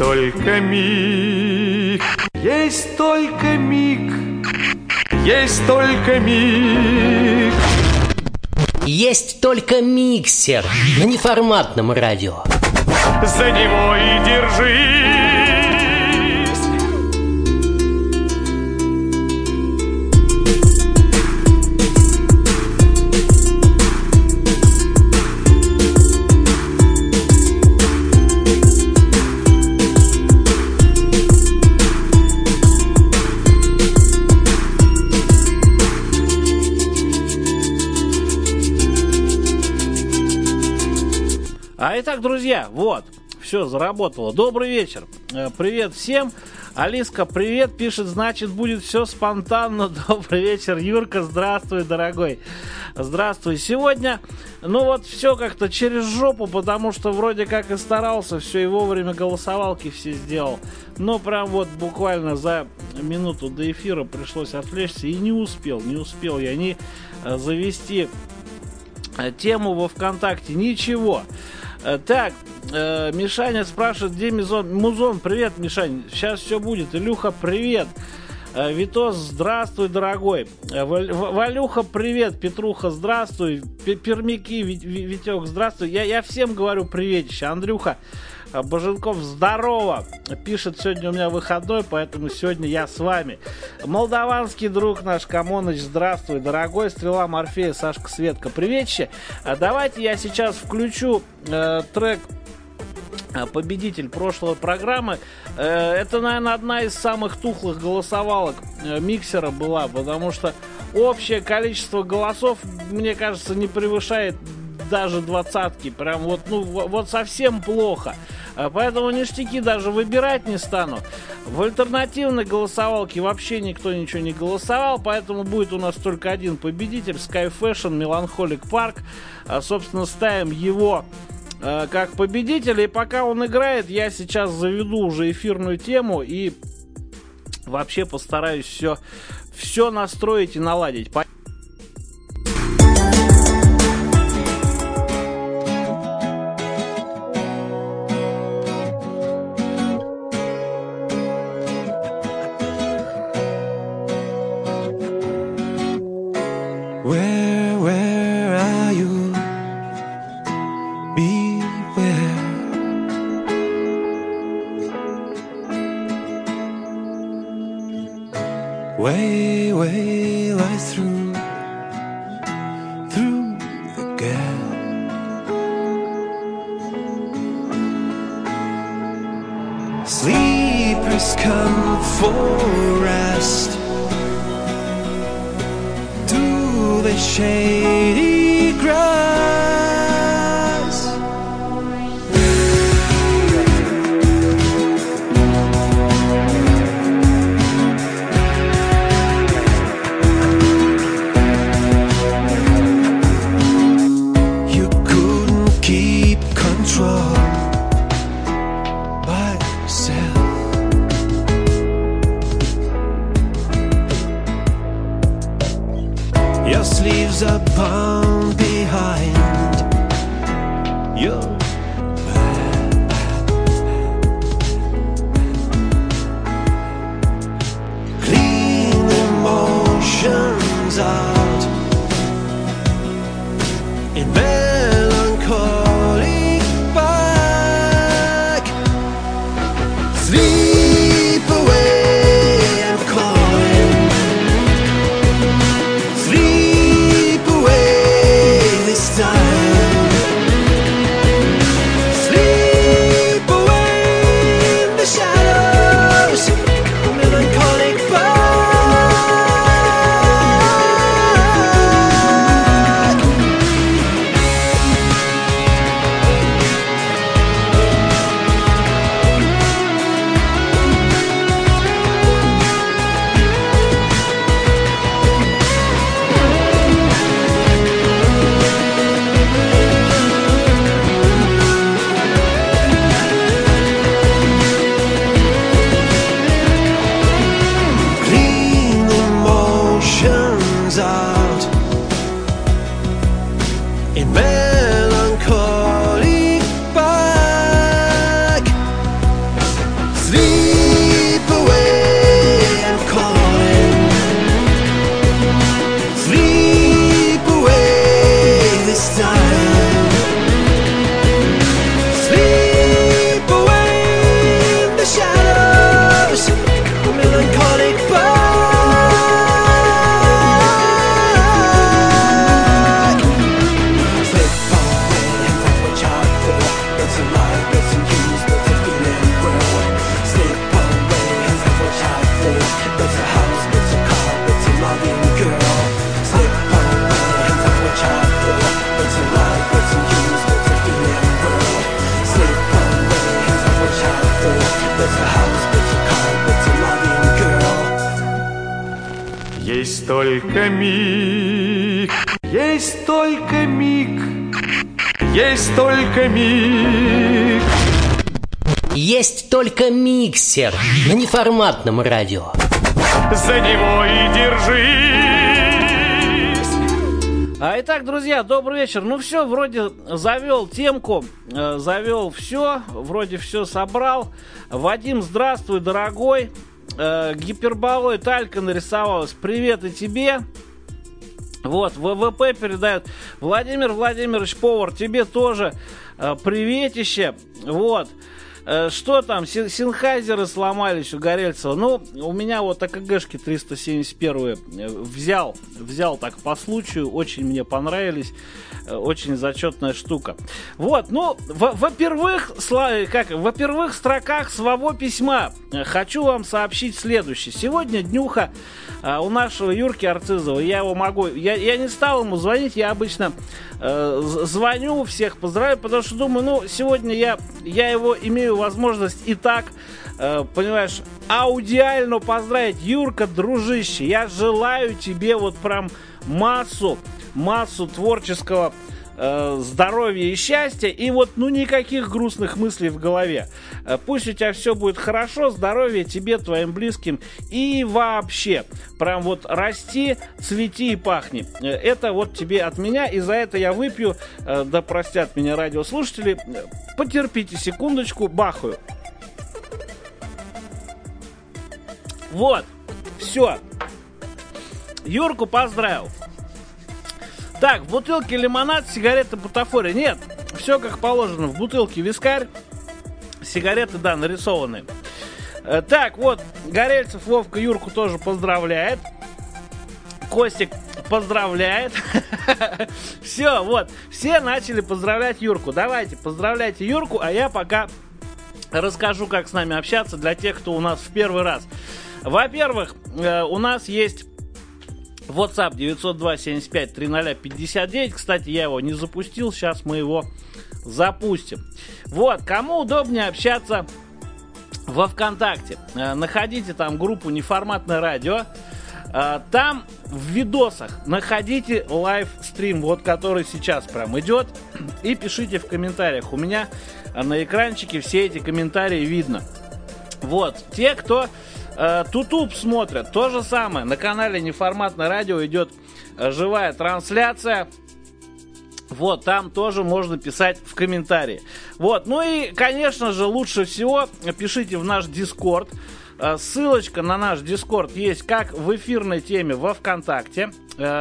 только миг, есть только миг, есть только миг. Есть только миксер на неформатном радио. За него и держись. Итак, друзья, вот, все заработало. Добрый вечер. Привет всем. Алиска, привет, пишет, значит, будет все спонтанно. Добрый вечер, Юрка, здравствуй, дорогой. Здравствуй. Сегодня, все как-то через жопу, потому что вроде как и старался, все и вовремя голосовалки все сделал. Но прям вот буквально за минуту до эфира пришлось отвлечься и не успел я ни завести тему во ВКонтакте, ничего. Так, Мишаня спрашивает, где Музон? Привет, Мишань, сейчас все будет. Илюха, привет. Витос, здравствуй, дорогой. Валюха, привет. Петруха, здравствуй. Пермяки, Витек, здравствуй. Я всем говорю приветище. Андрюха Боженков, здорово. Пишет, сегодня у меня выходной, поэтому сегодня я с вами. Молдаванский друг наш Камоныч, здравствуй, дорогой. Стрела Морфея, Сашка, Светка, приветище. Давайте я сейчас включу трек «Победитель» прошлой программы. Это, наверное, одна из самых тухлых голосовалок миксера была, потому что общее количество голосов, мне кажется, не превышает даже двадцатки. Прям вот совсем плохо. Поэтому ништяки даже выбирать не стану. В альтернативной голосовалке вообще никто ничего не голосовал, поэтому будет у нас только один победитель. Sky Fashion, Melancholic Park. Собственно, ставим его как победителя. И пока он играет, я сейчас заведу уже эфирную тему и вообще постараюсь все настроить и наладить. Where are you? Beware. Way right through the gap. Sleepers come for rest. The shady grass. You couldn't keep control by yourself. Your sleeves are bound behind your back. Clean emotions out in melancholic back. Sleep away and calling. Sleep away this time. There's a house, there's a car, there's a loving girl. Есть только миг, есть только миг, есть только миг. Есть только миксер на неформатном радио. За него и держись. Итак, друзья, добрый вечер. Ну все, вроде завел темку, завел все, вроде все собрал. Вадим, здравствуй, дорогой. Гиперболоид Алька нарисовалась. Привет и тебе. Вот, ВВП передает. Владимир Владимирович Повар, тебе тоже приветище. Вот. Что там, синхайзеры сломались у Горельцева. Ну, у меня вот АКГшки 371 взял так по случаю. Очень мне понравились. Очень зачетная штука. Вот, ну, во-первых, строках своего письма хочу вам сообщить следующее. Сегодня днюха у нашего Юрки Арцизова. Я не стал ему звонить, я обычно звоню, всех поздравляю, потому что думаю, ну, сегодня я его имею возможность и так, понимаешь, аудиально поздравить. Юрка, дружище, я желаю тебе вот прям массу творческого здоровья и счастья, и вот, ну, никаких грустных мыслей в голове. Пусть у тебя все будет хорошо, здоровья тебе, твоим близким, и вообще, прям вот расти, цвети и пахни. Это вот тебе от меня, и за это я выпью, да простят меня радиослушатели, потерпите секундочку, бахаю. Вот, все. Юрку поздравил. Так, в бутылке лимонад, сигареты, бутафория. Нет, все как положено. В бутылке вискарь, сигареты, да, нарисованы. Так, вот, Горельцев Вовка Юрку тоже поздравляет. Костик поздравляет. Все, вот, все начали поздравлять Юрку. Давайте, поздравляйте Юрку, а я пока расскажу, как с нами общаться для тех, кто у нас в первый раз. Во-первых, у нас есть WhatsApp 902-75-30-59. Кстати, я его не запустил. Сейчас мы его запустим. Вот, кому удобнее общаться во ВКонтакте. Находите там группу «Неформатное радио». Там в видосах находите лайв-стрим, вот который сейчас прям идет. И пишите в комментариях. У меня на экранчике все эти комментарии видно. Вот, те, кто Тутуб смотрят, то же самое. На канале Неформатное радио идет живая трансляция. Вот, там тоже можно писать в комментарии. Вот, ну и, конечно же, лучше всего пишите в наш Дискорд. Ссылочка на наш Дискорд есть как в эфирной теме во ВКонтакте.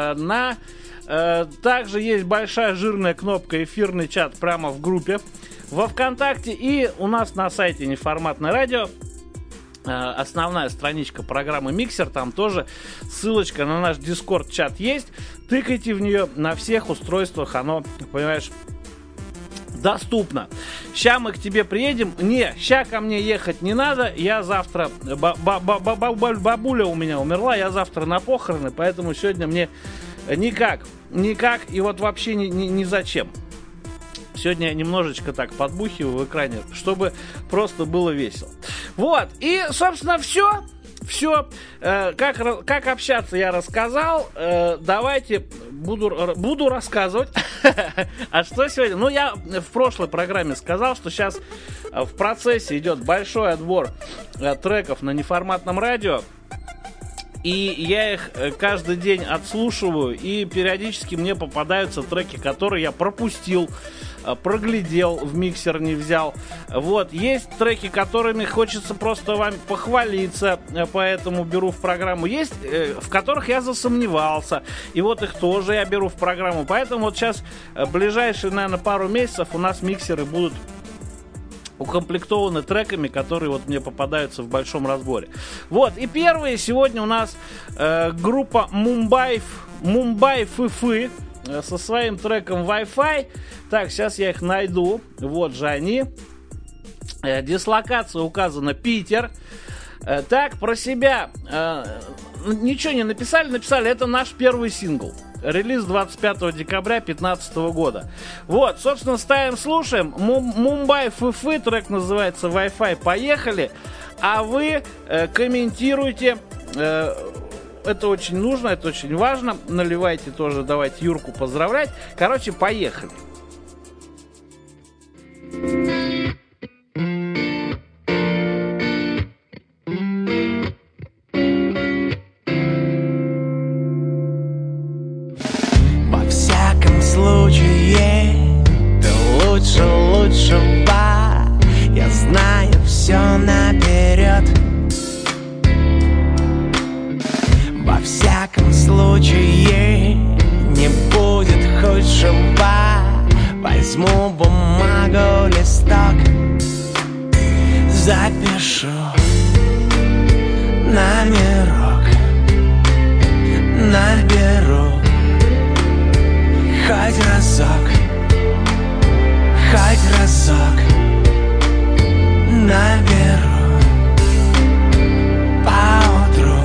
Также есть большая жирная кнопка «Эфирный чат» прямо в группе во ВКонтакте. И у нас на сайте Неформатное радио основная страничка программы Миксер, там тоже ссылочка на наш Дискорд-чат есть. Тыкайте в нее, на всех устройствах оно, понимаешь, доступно. Ща мы к тебе приедем. Не, ща ко мне ехать не надо. Я завтра, бабуля у меня умерла, я завтра на похороны, поэтому сегодня мне никак, и вот вообще ни зачем. Сегодня я немножечко так подбухиваю в экране, чтобы просто было весело. Вот, и, собственно, все. Как общаться я рассказал. Давайте буду рассказывать. А что сегодня? Ну, я в прошлой программе сказал, что сейчас в процессе идет большой отбор треков на неформатном радио. И я их каждый день отслушиваю, и периодически мне попадаются треки, которые я пропустил, проглядел, в миксер не взял. Вот, есть треки, которыми хочется просто вам похвалиться, поэтому беру в программу. Есть, в которых я засомневался, и вот их тоже я беру в программу. Поэтому вот сейчас, ближайшие, наверное, пару месяцев у нас миксеры будут укомплектованы треками, которые вот мне попадаются в большом разборе. Вот, и первые сегодня у нас группа Мумбай Фы-Фы со своим треком Wi-Fi. Так, сейчас я их найду. Вот же они. Дислокация указана Питер. Так, про себя ничего не написали. Написали, это наш первый сингл. Релиз 25 декабря 2015 года. Вот, собственно, ставим, слушаем. Мумбай Фыфы, трек называется Wi-Fi. Поехали. А вы комментируйте. Это очень нужно, это очень важно. Наливайте тоже, давайте Юрку поздравлять. Короче, поехали. Во всяком случае, ты лучше лучшего. Я знаю все наперед. Во всяком случае, не будет худшего. Возьму бумагу, листок, запишу номерок, наберу хоть разок наберу поутру.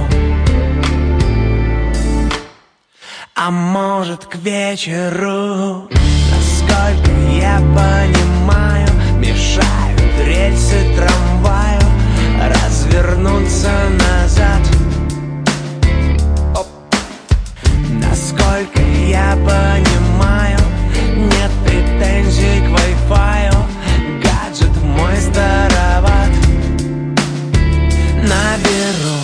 А может, к вечеру, насколько я понимаю, мешают рельсы трамваю развернуться назад. Оп. Насколько я понимаю, нет претензий к Wi-Fi. Гаджет мой староват. Наберу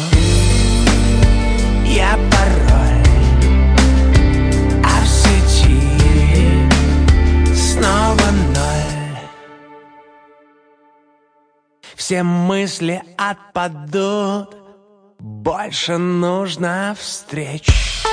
я пароль, а в сети снова ноль. Все мысли отпадут, больше нужно встреч.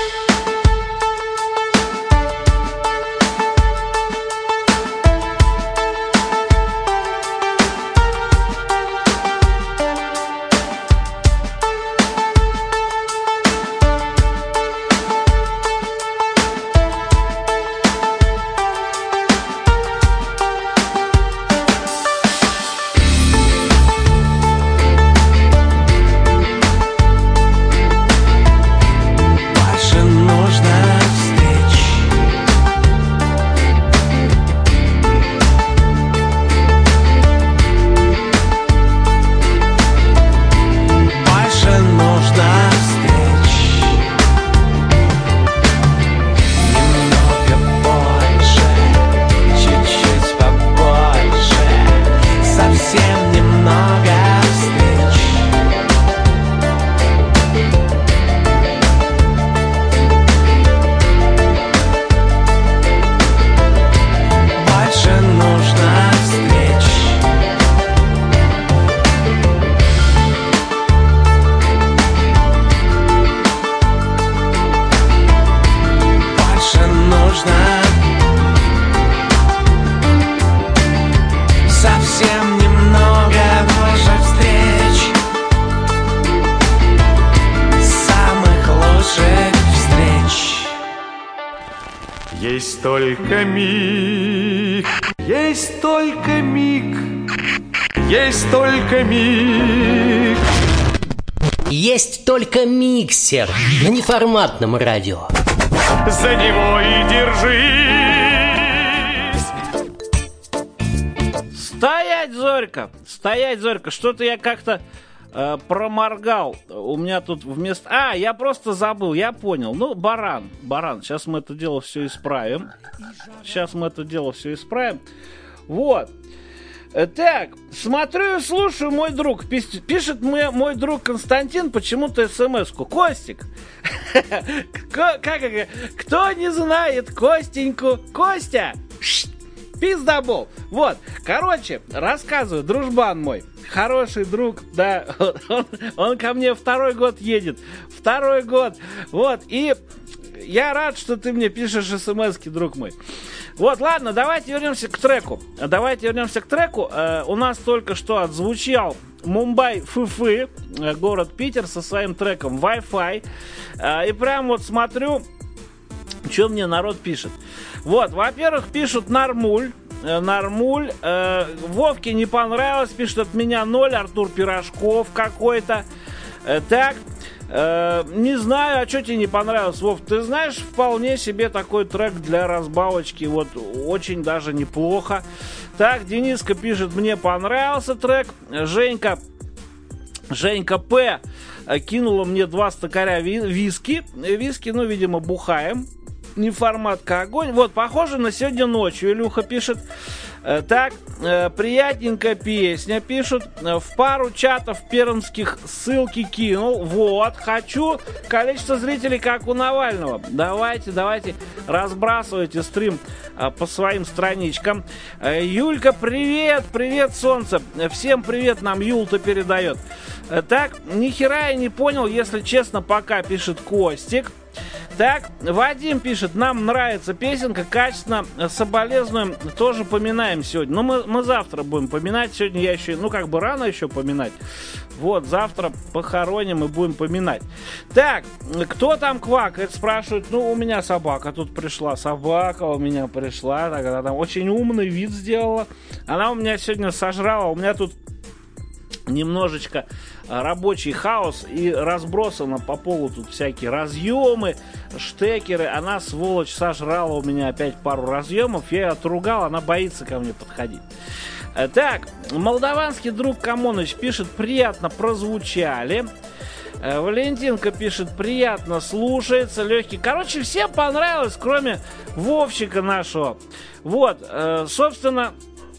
Есть только миг, есть только миг, есть только миг. Есть только миксер на неформатном радио. За него и держись. Стоять, Зорька! Стоять, Зорька! Что-то я как-то проморгал. У меня тут вместо... я просто забыл, я понял. Ну, баран. Сейчас мы это дело все исправим. Вот. Так, смотрю и слушаю, мой друг. Пишет мне мой друг Константин почему-то смс-ку. Костик! Кто не знает Костеньку? Костя! Пиздобол. Вот, короче, рассказываю, дружбан мой, хороший друг, да, он ко мне второй год едет, вот, и я рад, что ты мне пишешь смс-ки, друг мой. Вот, ладно, давайте вернемся к треку. У нас только что отзвучал Мумбай Фыфы, город Питер, со своим треком Wi-Fi. И прям вот смотрю, что мне народ пишет. Вот, во-первых, пишут Нормуль. Вовке не понравилось, пишет от меня 0, Артур Пирожков какой-то. Так, Не знаю, а что тебе не понравилось, Вов? Ты знаешь, вполне себе такой трек для разбавочки. Вот очень даже неплохо. Так, Дениска пишет, мне понравился трек. Женька П. кинула мне 2 стакаря виски. Виски, ну, видимо, бухаем. Неформатка огонь. Вот, похоже на сегодня ночью, Илюха пишет. Так, приятненькая песня, пишут. В пару чатов пермских ссылки кинул. Вот, хочу количество зрителей, как у Навального. Давайте, разбрасывайте стрим по своим страничкам. Юлька, привет, солнце. Всем привет, нам Юл-то передает. Так, ни хера я не понял, если честно, пока, пишет Костик. Так, Вадим пишет, нам нравится песенка, качественно, соболезнуем, тоже поминаем сегодня. Но мы завтра будем поминать, сегодня я еще, рано еще поминать. Вот, завтра похороним и будем поминать. Так, кто там квакает, спрашивают, у меня собака тут пришла, так, она там очень умный вид сделала. Она у меня сегодня сожрала, у меня тут немножечко рабочий хаос и разбросано по полу тут всякие разъемы, штекеры. Она, сволочь, сожрала у меня опять пару разъемов. Я ее отругал, она боится ко мне подходить. Так, молдаванский друг Камоныч пишет, приятно прозвучали. Валентинка пишет, приятно слушается, легкий. Короче, всем понравилось, кроме Вовчика нашего. Вот, собственно...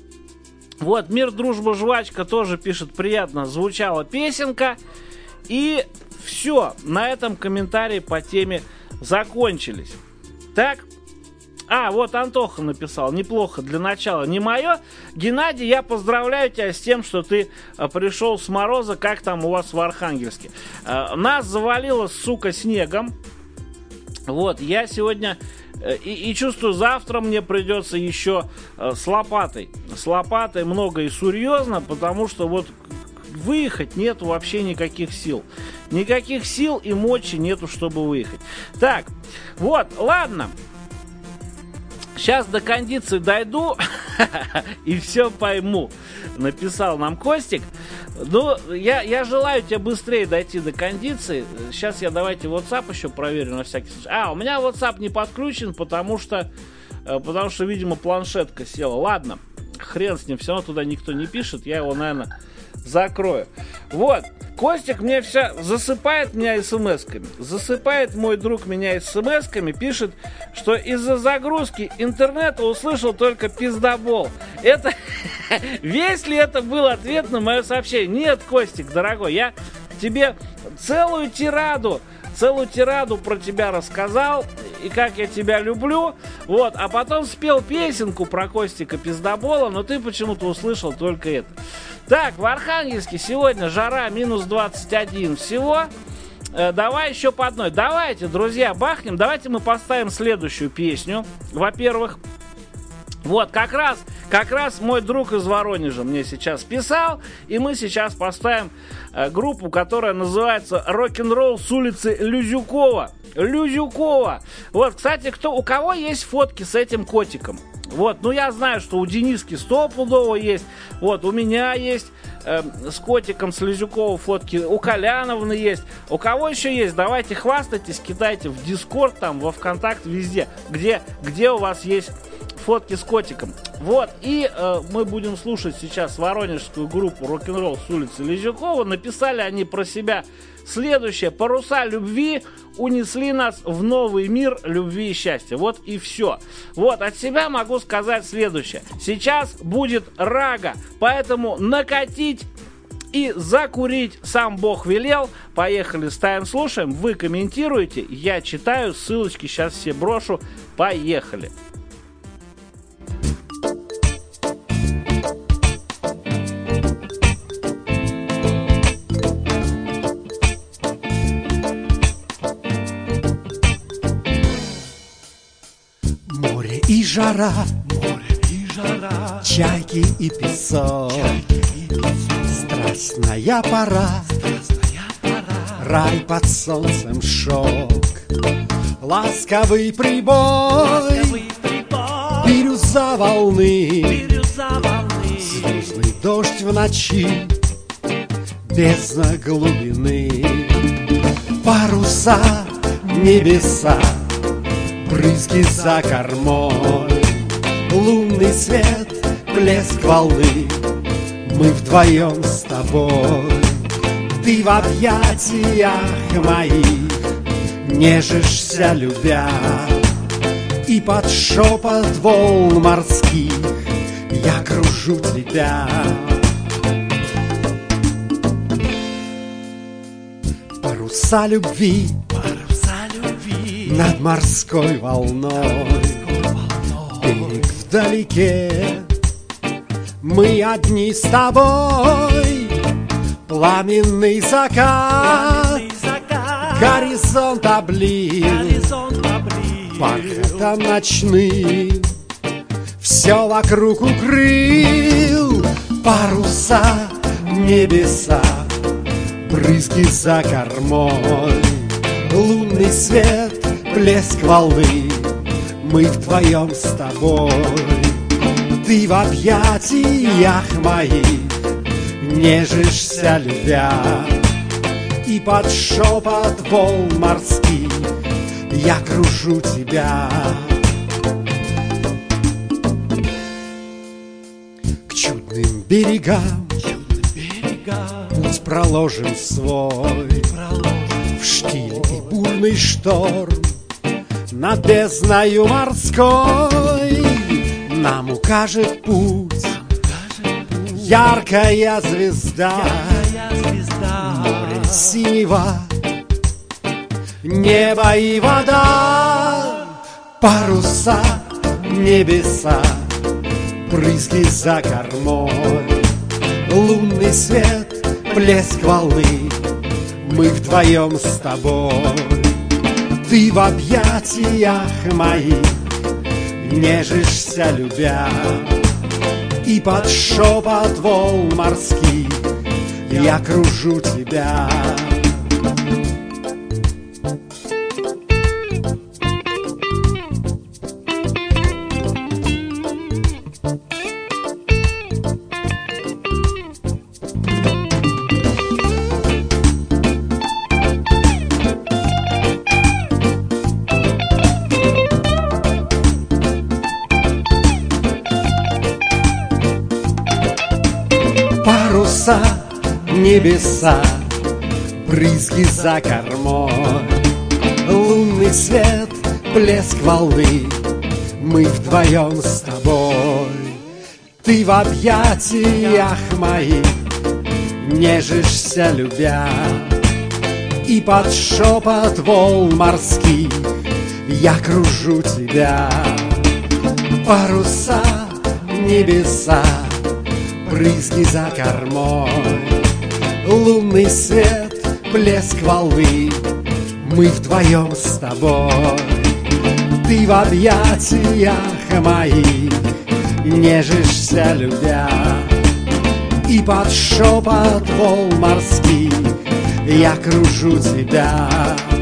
Вот, Мир, дружба, жвачка тоже пишет, приятно звучала песенка. И все, на этом комментарии по теме закончились. Так, вот Антоха написал, неплохо для начала, не мое. Геннадий, я поздравляю тебя с тем, что ты пришел с мороза, как там у вас в Архангельске. Нас завалило, сука, снегом. Вот, я сегодня... И чувствую, завтра мне придется еще с лопатой. С лопатой много и серьезно, потому что вот выехать нету вообще никаких сил. Никаких сил и мочи нету, чтобы выехать. Так, вот, ладно. Сейчас до кондиции дойду и все пойму. Написал нам Костик. Ну, я желаю тебе быстрее дойти до кондиции. Сейчас я давайте WhatsApp еще проверю на всякий случай. У меня WhatsApp не подключен, потому что, видимо, планшетка села. Ладно, хрен с ним, все равно туда никто не пишет. Я его, наверное, закрою. Вот, Костик мне все засыпает меня смс-ками. Засыпает мой друг меня смс-ками. Пишет, что из-за загрузки интернета услышал только пиздобол. Это... Весь ли это был ответ на мое сообщение? Нет, Костик, дорогой, я тебе целую тираду про тебя рассказал, и как я тебя люблю, вот, а потом спел песенку про Костика пиздобола, но ты почему-то услышал только это. Так, в Архангельске сегодня жара минус 21 всего. Давай еще по одной. Давайте, друзья, бахнем. Давайте мы поставим следующую песню. Во-первых, вот, как раз мой друг из Воронежа мне сейчас писал, и мы сейчас поставим группу, которая называется «Рок-н-ролл с улицы Люзюкова». Вот, кстати, у кого есть фотки с этим котиком? Вот, я знаю, что у Дениски стопудово есть. Вот, у меня есть с котиком с Люзюкова фотки. У Коляновны есть. У кого еще есть? Давайте хвастайтесь, кидайте в Дискорд, там, во ВКонтакте, везде. Где у вас есть фотки с котиком. Вот, и мы будем слушать сейчас воронежскую группу «Рок-н-ролл с улицы Лизюкова». Написали они про себя следующее: «Паруса любви унесли нас в новый мир любви и счастья». Вот и все. Вот, от себя могу сказать следующее: сейчас будет рага, поэтому накатить и закурить сам Бог велел. Поехали, ставим, слушаем, вы комментируете, я читаю, ссылочки сейчас все брошу. Поехали. И жара, чайки и песок, страстная пора, рай под солнцем шок, ласковый прибой, бирюза волны, звездный дождь в ночи, бездна глубины. Паруса, небеса, брызги за кормой, лунный свет, плеск волны. Мы вдвоем с тобой. Ты в объятиях моих нежишься, любя, и под шепот волн морских я кружу тебя. Паруса любви над морской волной, берег вдалеке, мы одни с тобой. Пламенный закат, горизонт облит бархатом ночным, все вокруг укрыл. Паруса, небеса, брызги за кормой, лунный свет, плеск волны. Мы вдвоем с тобой. Ты в объятиях моих нежишься, любя, и под шепот волн морских я кружу тебя. К чудным берегам путь проложен свой, в штиль и бурный шторм над бездною морской нам укажет путь яркая звезда. Море синего, небо и вода. Паруса, небеса, брызги за кормой, лунный свет, плеск волны. Мы вдвоем с тобой. Ты в объятиях моих нежишься, любя, и под шепот волн морских я кружу тебя. Паруса, небеса, брызги за кормой, лунный свет, плеск волны. Мы вдвоем с тобой. Ты в объятиях моих нежишься, любя, и под шепот волн морских я кружу тебя. Паруса, небеса, брызги за кормой, лунный свет, плеск волны. Мы вдвоем с тобой. Ты в объятиях моих нежишься, любя, и под шепот волн морских я кружу тебя.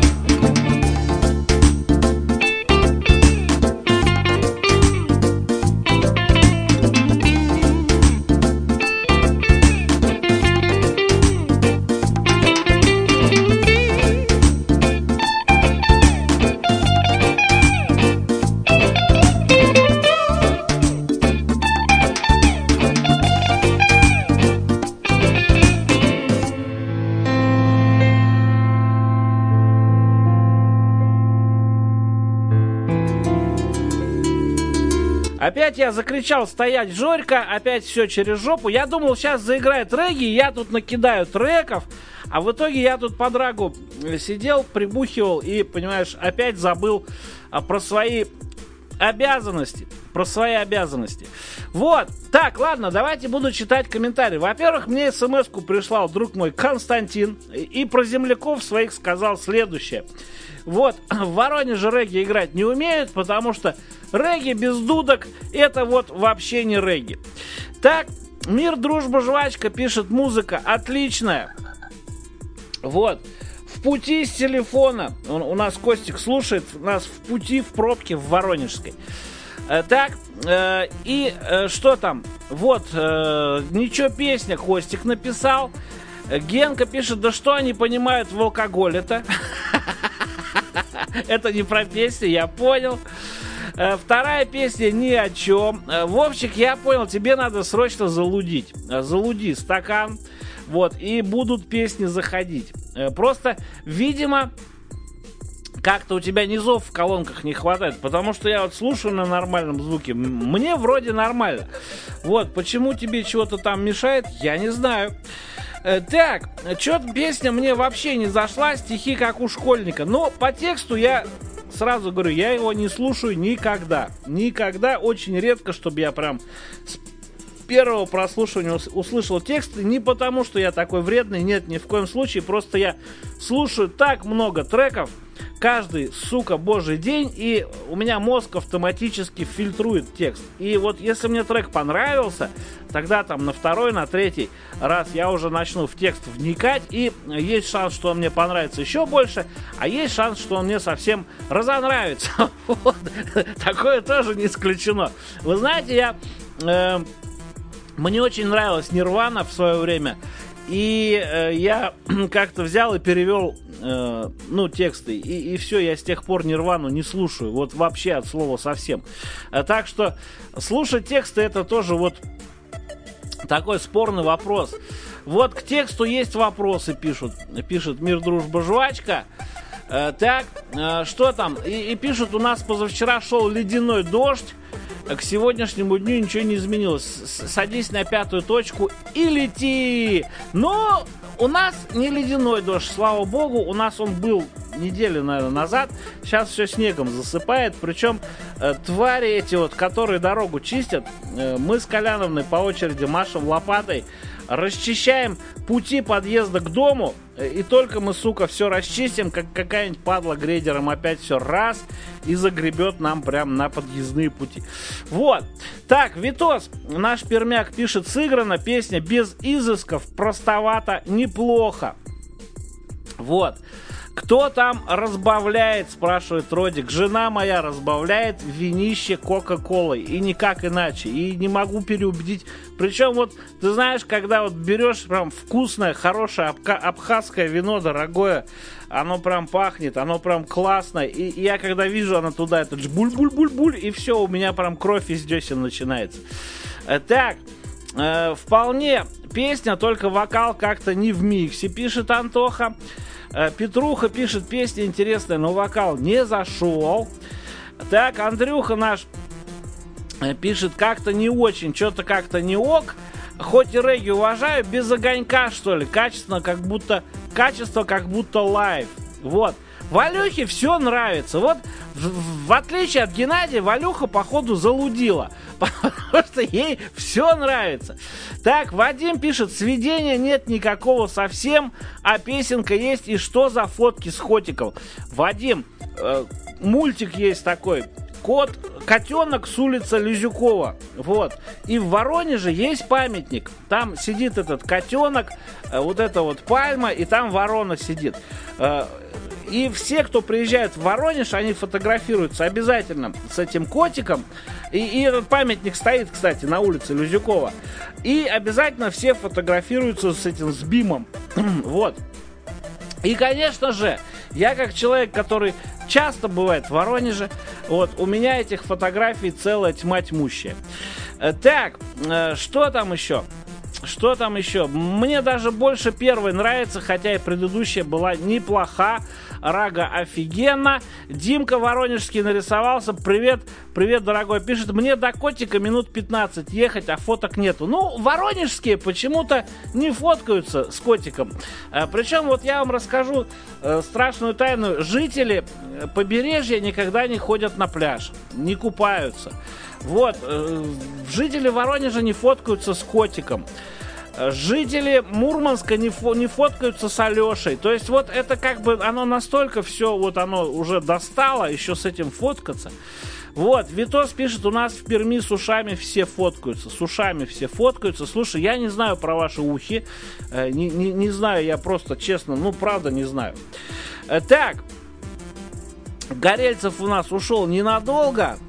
Опять я закричал стоять Жорька, опять все через жопу. Я думал, сейчас заиграет регги, я тут накидаю треков, а в итоге я тут под рагу сидел, прибухивал и, понимаешь, опять забыл про свои обязанности. Вот. Так, ладно, давайте буду читать комментарии. Во-первых, мне смс-ку прислал друг мой Константин и про земляков своих сказал следующее. Вот, в Воронеже регги играть не умеют, потому что регги без дудок это вот вообще не регги. Так, Мир, дружба, жвачка пишет: музыка отличная. Вот. В пути с телефона. У нас Костик слушает нас в пути в пробке в Воронежской. Так, и что там? Вот, ничего, песня Костик написал. Генка пишет: да что они понимают в алкоголе-то? Это не про песню, я понял. Вторая песня ни о чем. Вовчик, я понял, тебе надо срочно залудить. Залуди стакан. Вот, и будут песни заходить. Просто, видимо, как-то у тебя низов в колонках не хватает, потому что я вот слушаю на нормальном звуке, мне вроде нормально. Вот, почему тебе чего-то там мешает, я не знаю. Так, что-то песня мне вообще не зашла, стихи как у школьника. Но по тексту я сразу говорю, я его не слушаю никогда. Никогда, очень редко, чтобы я прям с первого прослушивания услышал текст. Не потому, что я такой вредный, нет, ни в коем случае. Просто я слушаю так много треков каждый, сука, божий день, и у меня мозг автоматически фильтрует текст. И вот если мне трек понравился, тогда там на второй, на третий раз я уже начну в текст вникать, и есть шанс, что он мне понравится еще больше, а есть шанс, что он мне совсем разонравится. Вот. Такое тоже не исключено. Вы знаете, мне очень нравилась Нирвана в свое время, и я как-то взял и перевел тексты, и все, я с тех пор Нирвану не слушаю, вот вообще от слова совсем. Так что слушать тексты — это тоже вот такой спорный вопрос. Вот к тексту есть вопросы, пишет Мир, Дружба, Жвачка. Так, что там? И пишут, у нас позавчера шел ледяной дождь, к сегодняшнему дню ничего не изменилось. Садись на 5-ю точку и лети. Но у нас не ледяной дождь, слава богу. У нас он был неделю, наверное, назад. Сейчас все снегом засыпает. Причем твари эти вот, которые дорогу чистят, мы с Коляновной по очереди машем лопатой, расчищаем пути подъезда к дому, и только мы, сука, все расчистим, как какая-нибудь падла грейдером опять все раз и загребет нам прям на подъездные пути. Вот. Так, Витос, наш пермяк, пишет: сыграна песня без изысков, простовато, неплохо. Вот. Кто там разбавляет, спрашивает Родик. Жена моя разбавляет винище Кока-Колой. И никак иначе. И не могу переубедить. Причем вот, ты знаешь, когда вот берешь прям вкусное, хорошее абхазское вино, дорогое, оно прям пахнет, оно прям классное. И я когда вижу, она туда, это буль-буль-буль-буль, и все, у меня прям кровь из десен начинается. Так, вполне песня, только вокал как-то не в миксе, пишет Антоха. Петруха пишет: песня интересная, но вокал не зашел. Так, Андрюха наш пишет: как-то не очень, что-то как-то не ок. Хоть и регги уважаю, без огонька, что ли. Качество как будто лайв. Вот. Валюхе все нравится. Вот в отличие от Геннадия, Валюха, походу, залудила. Потому что ей все нравится. Так, Вадим пишет: сведения нет никакого совсем, а песенка есть. И что за фотки с котиком? Вадим, мультик есть такой. Котенок с улицы Лизюкова. Вот. И в Воронеже есть памятник. Там сидит этот котенок, вот эта вот пальма, и там ворона сидит. И все, кто приезжает в Воронеж, они фотографируются обязательно с этим котиком. И этот памятник стоит, кстати, на улице Лизюкова. И обязательно все фотографируются с этим, с БИМом. Вот. И, конечно же, я как человек, который часто бывает в Воронеже, вот, у меня этих фотографий целая тьма тьмущая. Так, что там еще? Что там еще? Мне даже больше первой нравится, хотя и предыдущая была неплоха. Рага офигенно. Димка Воронежский нарисовался. Привет, дорогой. Пишет: мне до котика минут 15 ехать, а фоток нету. Ну, воронежские почему-то не фоткаются с котиком. Причем, вот я вам расскажу страшную тайну. Жители побережья никогда не ходят на пляж, не купаются. Вот, жители Воронежа не фоткаются с котиком. Жители Мурманска не фоткаются с Алешей. То есть вот это как бы оно настолько все, вот оно уже достало еще с этим фоткаться. Вот, Витос пишет: у нас в Перми с ушами все фоткаются. С ушами все фоткаются. Слушай, я не знаю про ваши ухи. Не знаю, я просто честно, правда не знаю. Так, Горельцев у нас ушел ненадолго.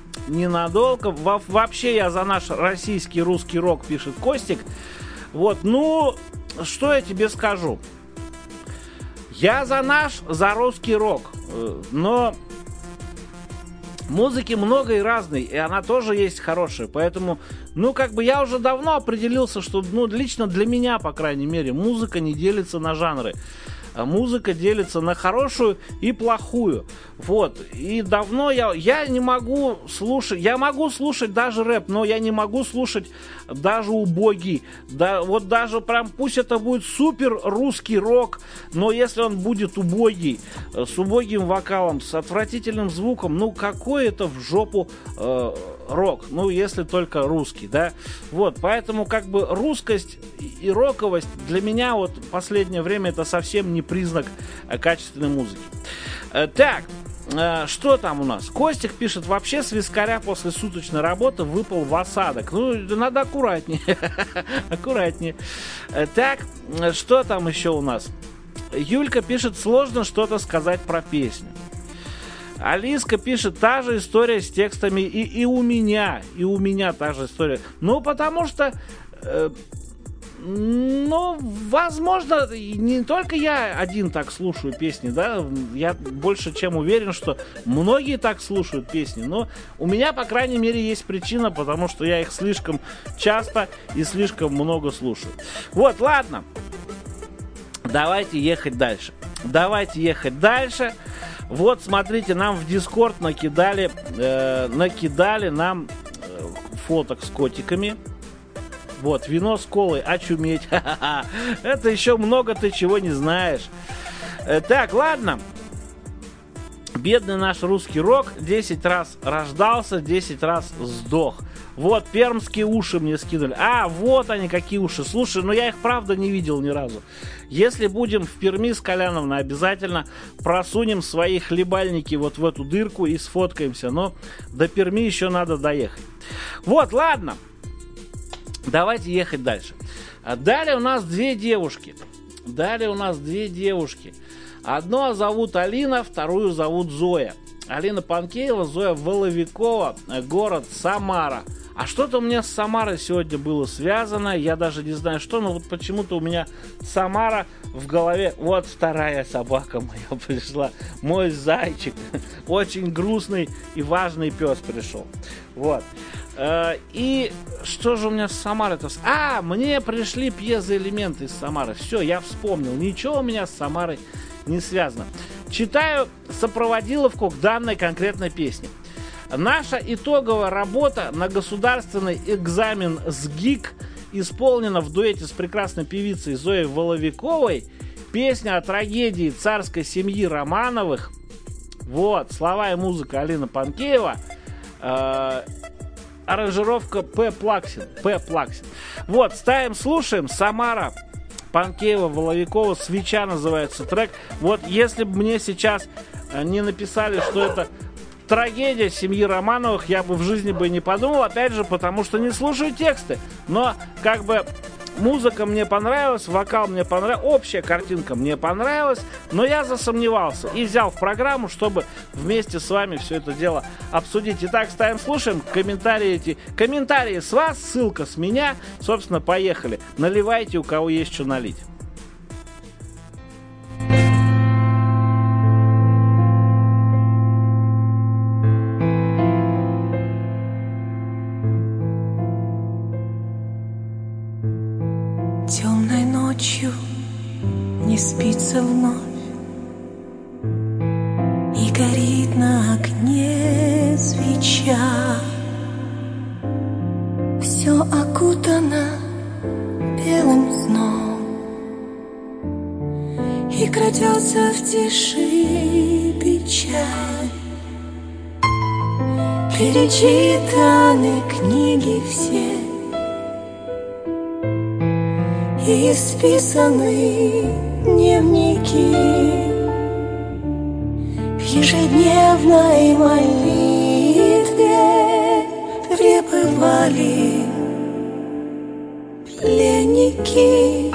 Вообще я за наш российский русский рок, пишет Костик. Вот, что я тебе скажу? Я за русский рок, но музыки много и разной, и она тоже есть хорошая, поэтому, я уже давно определился, что, лично для меня, по крайней мере, музыка не делится на жанры. Музыка делится на хорошую и плохую. Вот. И давно я не могу слушать. Я могу слушать даже рэп, но я не могу слушать даже убогий. Да, вот даже прям пусть это будет супер русский рок, но если он будет убогий, с убогим вокалом, с отвратительным звуком, какой это в жопу рок? Если только русский, да? Вот, поэтому русскость и роковость для меня вот в последнее время это совсем не признак качественной музыки. Так, что там у нас? Костик пишет, вообще с вискаря после суточной работы выпал в осадок. Надо аккуратнее. Аккуратнее. Так, что там еще у нас? Юлька пишет, сложно что-то сказать про песню. Алиска пишет, та же история с текстами и у меня та же история. Потому что возможно, не только я один так слушаю песни, да, я больше чем уверен, что многие так слушают песни, но у меня, по крайней мере, есть причина, потому что я их слишком часто и слишком много слушаю. Вот, ладно, давайте ехать дальше. Вот, смотрите, нам в Discord накидали нам фоток с котиками. Вот, вино с колой, очуметь. Это еще много ты чего не знаешь. Так, ладно. Бедный наш русский рок 10 раз рождался, 10 раз сдох. Вот, пермские уши мне скинули. Вот они, какие уши. Слушай, я их правда не видел ни разу. Если будем в Перми с Коляновной, обязательно просунем свои хлебальники вот в эту дырку и сфоткаемся. Но до Перми еще надо доехать. Вот, ладно. Давайте ехать дальше. Далее у нас две девушки. Одну зовут Алина, вторую зовут Зоя. Алина Панкеева, Зоя Воловикова, город Самара. А что-то у меня с Самарой сегодня было связано, я даже не знаю что, но вот почему-то у меня Самара в голове. Вот вторая собака моя пришла, мой зайчик, очень грустный и важный пес пришел. Вот. И что же у меня с Самарой-то? Мне пришли пьезоэлементы из Самары. Все, я вспомнил, ничего у меня с Самарой не связано. Читаю сопроводиловку к данной конкретной песне. Наша итоговая работа на государственный экзамен с ГИК исполнена в дуэте с прекрасной певицей Зоей Воловиковой. Песня о трагедии царской семьи Романовых. Вот, слова и музыка Алина Панкеева. Аранжировка П. Плаксин. Вот, ставим, слушаем. Самара, Панкеева, Воловикова, «Свеча» называется трек. Вот, если бы мне сейчас не написали, что это трагедия семьи Романовых, я бы в жизни не подумал, опять же, потому что не слушаю тексты. Но, музыка мне понравилась, вокал мне понравился, общая картинка мне понравилась, но я засомневался и взял в программу, чтобы вместе с вами все это дело обсудить. Итак, ставим, слушаем, комментарии с вас, ссылка с меня, собственно, поехали. Наливайте, у кого есть что налить. Темной ночью не спится вновь, и горит на окне свеча. Все окутано белым сном, и крадется в тиши печаль. Перечитаны книги все, и исписаны дневники. В ежедневной молитве пребывали пленники.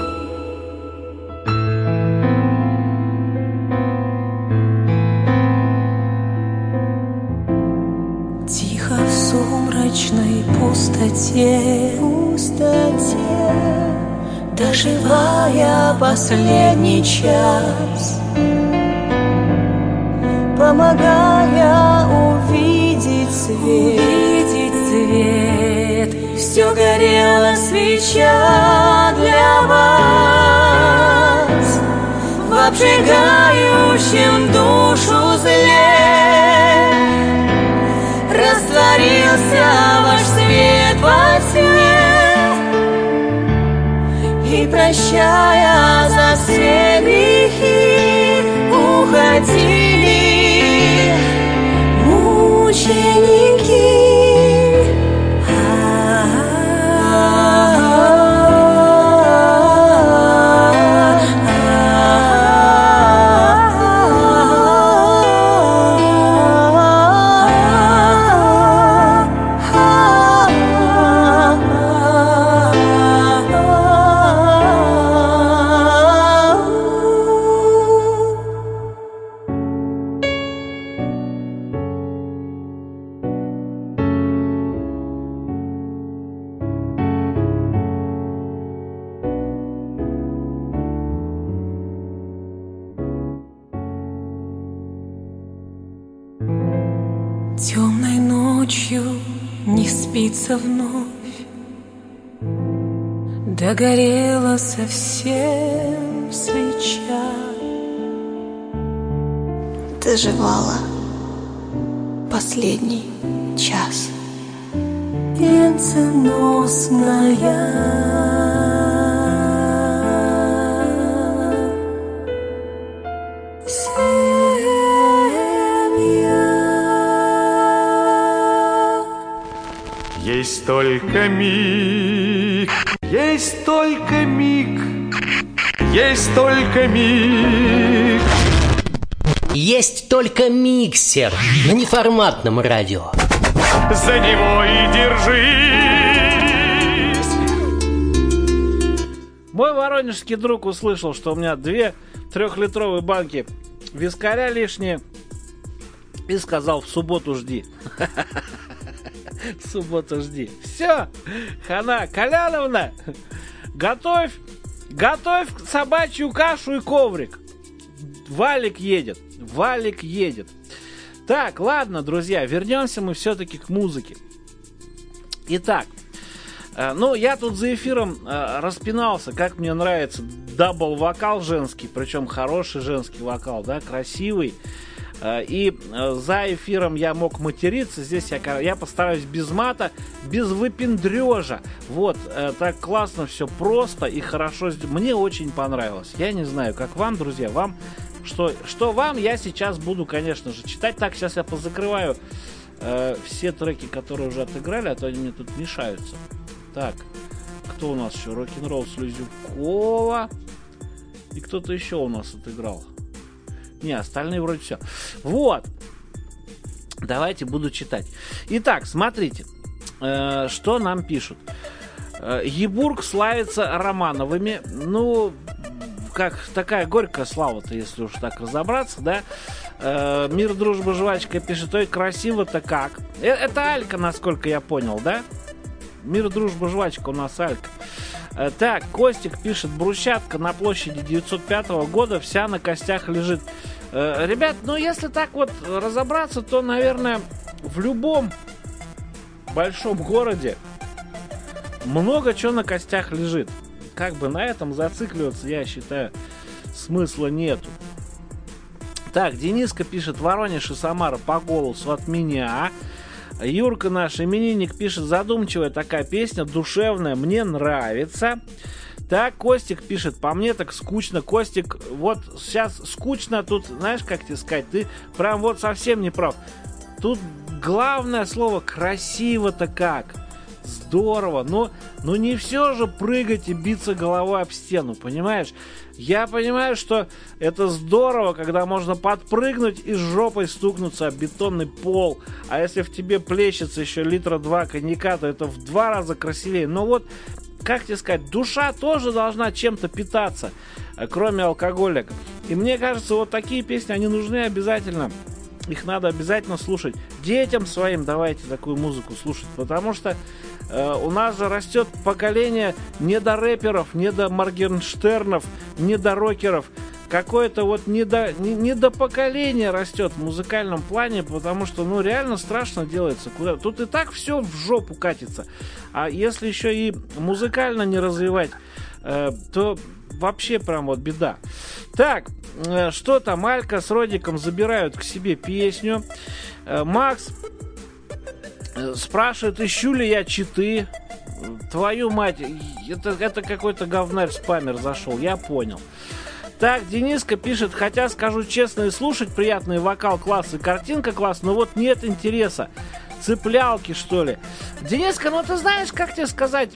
Тихо в сумрачной пустоте, даже в проживая последний час, помогая увидеть свет, все горела свеча для вас в обжигающем душу зле. Растворился ваш свет во тьме, и, прощая за все грехи, уходили мученики. Темной ночью не спится вновь, догорела совсем свеча. Доживала последний час. Венценосная Есть только миг, есть только миг, есть только миг. Есть только миксер на неформатном радио. За него и держись. Мой воронежский друг услышал, что у меня 2 трехлитровые банки вискаря лишние, и сказал: в субботу жди. В субботу жди. Все, хана, Коляновна, готовь собачью кашу и коврик. Валик едет. Так, ладно, друзья, вернемся мы все-таки к музыке. Итак, я тут за эфиром распинался, как мне нравится дабл-вокал женский, причем хороший женский вокал, да, красивый. И за эфиром я мог материться. Здесь я постараюсь без мата, без выпендрежа. Вот, так классно, все просто и хорошо. Мне очень понравилось. Я не знаю, как вам, друзья, вам что вам я сейчас буду, конечно же, читать. Так, сейчас я позакрываю все треки, которые уже отыграли, а то они мне тут мешаются. Так, кто у нас еще? Рок-н-ролл Слезюкова. И кто-то еще у нас отыграл. Не, остальные вроде все. Вот. Давайте буду читать. Итак, смотрите, что нам пишут. Ебург славится Романовыми. Ну, как такая горькая слава-то, если уж так разобраться, да? Мир, дружба, жвачка пишет: ой, красиво-то как. Это Алька, насколько я понял, да? Мир, дружба, жвачка у нас Алька. Так, Костик пишет: брусчатка на площади 905 года вся на костях лежит. Ребят, если так вот разобраться, то, наверное, в любом большом городе много чего на костях лежит. Как бы на этом зацикливаться, я считаю, смысла нету. Так, Дениска пишет: Воронеж и Самара по голосу от меня. Юрка наш именинник пишет: задумчивая такая песня, душевная, мне нравится. Так, Костик пишет: по мне так скучно. Костик, вот сейчас скучно тут, знаешь, как тебе сказать, ты прям вот совсем не прав. Тут главное слово красиво-то как. Здорово, но не все же прыгать и биться головой об стену, понимаешь? Я понимаю, что это здорово, когда можно подпрыгнуть и жопой стукнуться об бетонный пол. А если в тебе плещется еще 2 литра коньяка, то это в 2 раза красивее. Но вот, как тебе сказать, душа тоже должна чем-то питаться, кроме алкоголя. И мне кажется, вот такие песни, они нужны обязательно. Их надо обязательно слушать. Детям своим давайте такую музыку слушать, потому что У нас же растет поколение не до рэперов, не до Моргенштернов, не до рокеров. Какое-то вот не до поколения растет в музыкальном плане, потому что, ну, реально страшно делается. Тут и так все в жопу катится. А если еще и музыкально не развивать, то вообще прям вот беда. Так, что там, Алька с Родиком забирают к себе песню. Макс спрашивает, ищу ли я читы. Твою мать, это какой-то говнарь-спамер зашел, я понял. Так, Дениска пишет, хотя, скажу честно, и слушать приятный вокал класс и картинка класс, но вот нет интереса. Цеплялки, что ли. Дениска, ну ты знаешь, как тебе сказать,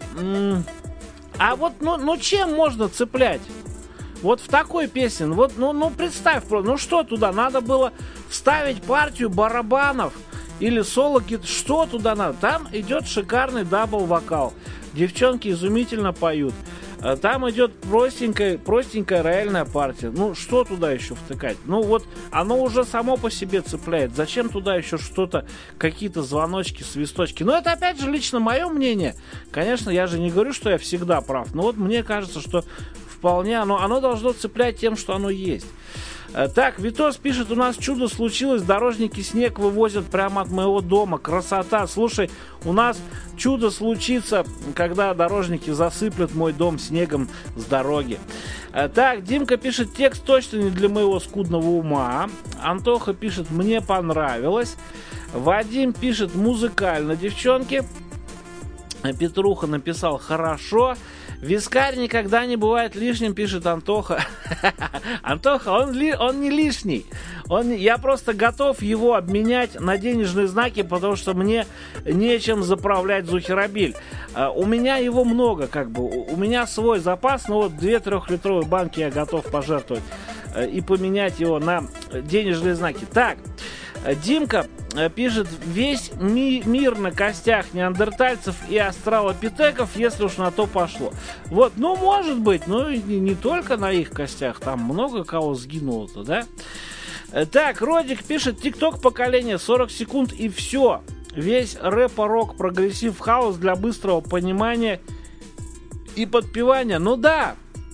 а вот, ну чем можно цеплять? Вот в такой песне, вот, ну представь, ну что туда, надо было вставить партию барабанов или соло-гит, что туда надо? Там идет шикарный дабл-вокал, девчонки изумительно поют. Там идет простенькая рояльная партия. Ну, что туда еще втыкать? Ну, вот оно уже само по себе цепляет. Зачем туда еще что-то, какие-то звоночки, свисточки? Но это, опять же, лично мое мнение. Конечно, я же не говорю, что я всегда прав. Но вот мне кажется, что вполне оно должно цеплять тем, что оно есть. Так, Витос пишет, у нас чудо случилось, дорожники снег вывозят прямо от моего дома, красота. Слушай, у нас чудо случится, когда дорожники засыплют мой дом снегом с дороги. Так, Димка пишет, текст точно не для моего скудного ума. Антоха пишет, мне понравилось. Вадим пишет, музыкально, девчонки. Петруха написал, хорошо. Вискарь никогда не бывает лишним, пишет Антоха. Антоха, он не лишний. Я просто готов его обменять на денежные знаки, потому что мне нечем заправлять Зухерабиль. У меня его много, как бы. У меня свой запас, но вот 2 3-литровые банки я готов пожертвовать и поменять его на денежные знаки. Так, Димка пишет, весь мир на костях неандертальцев и австралопитеков, если уж на то пошло. Вот, ну, может быть, но не только на их костях, там много кого сгинуло-то, да? Так, Родик пишет, тикток поколение, 40 секунд и все. Весь рэп-рок, прогрессив, хаус для быстрого понимания и подпевания. Ну да,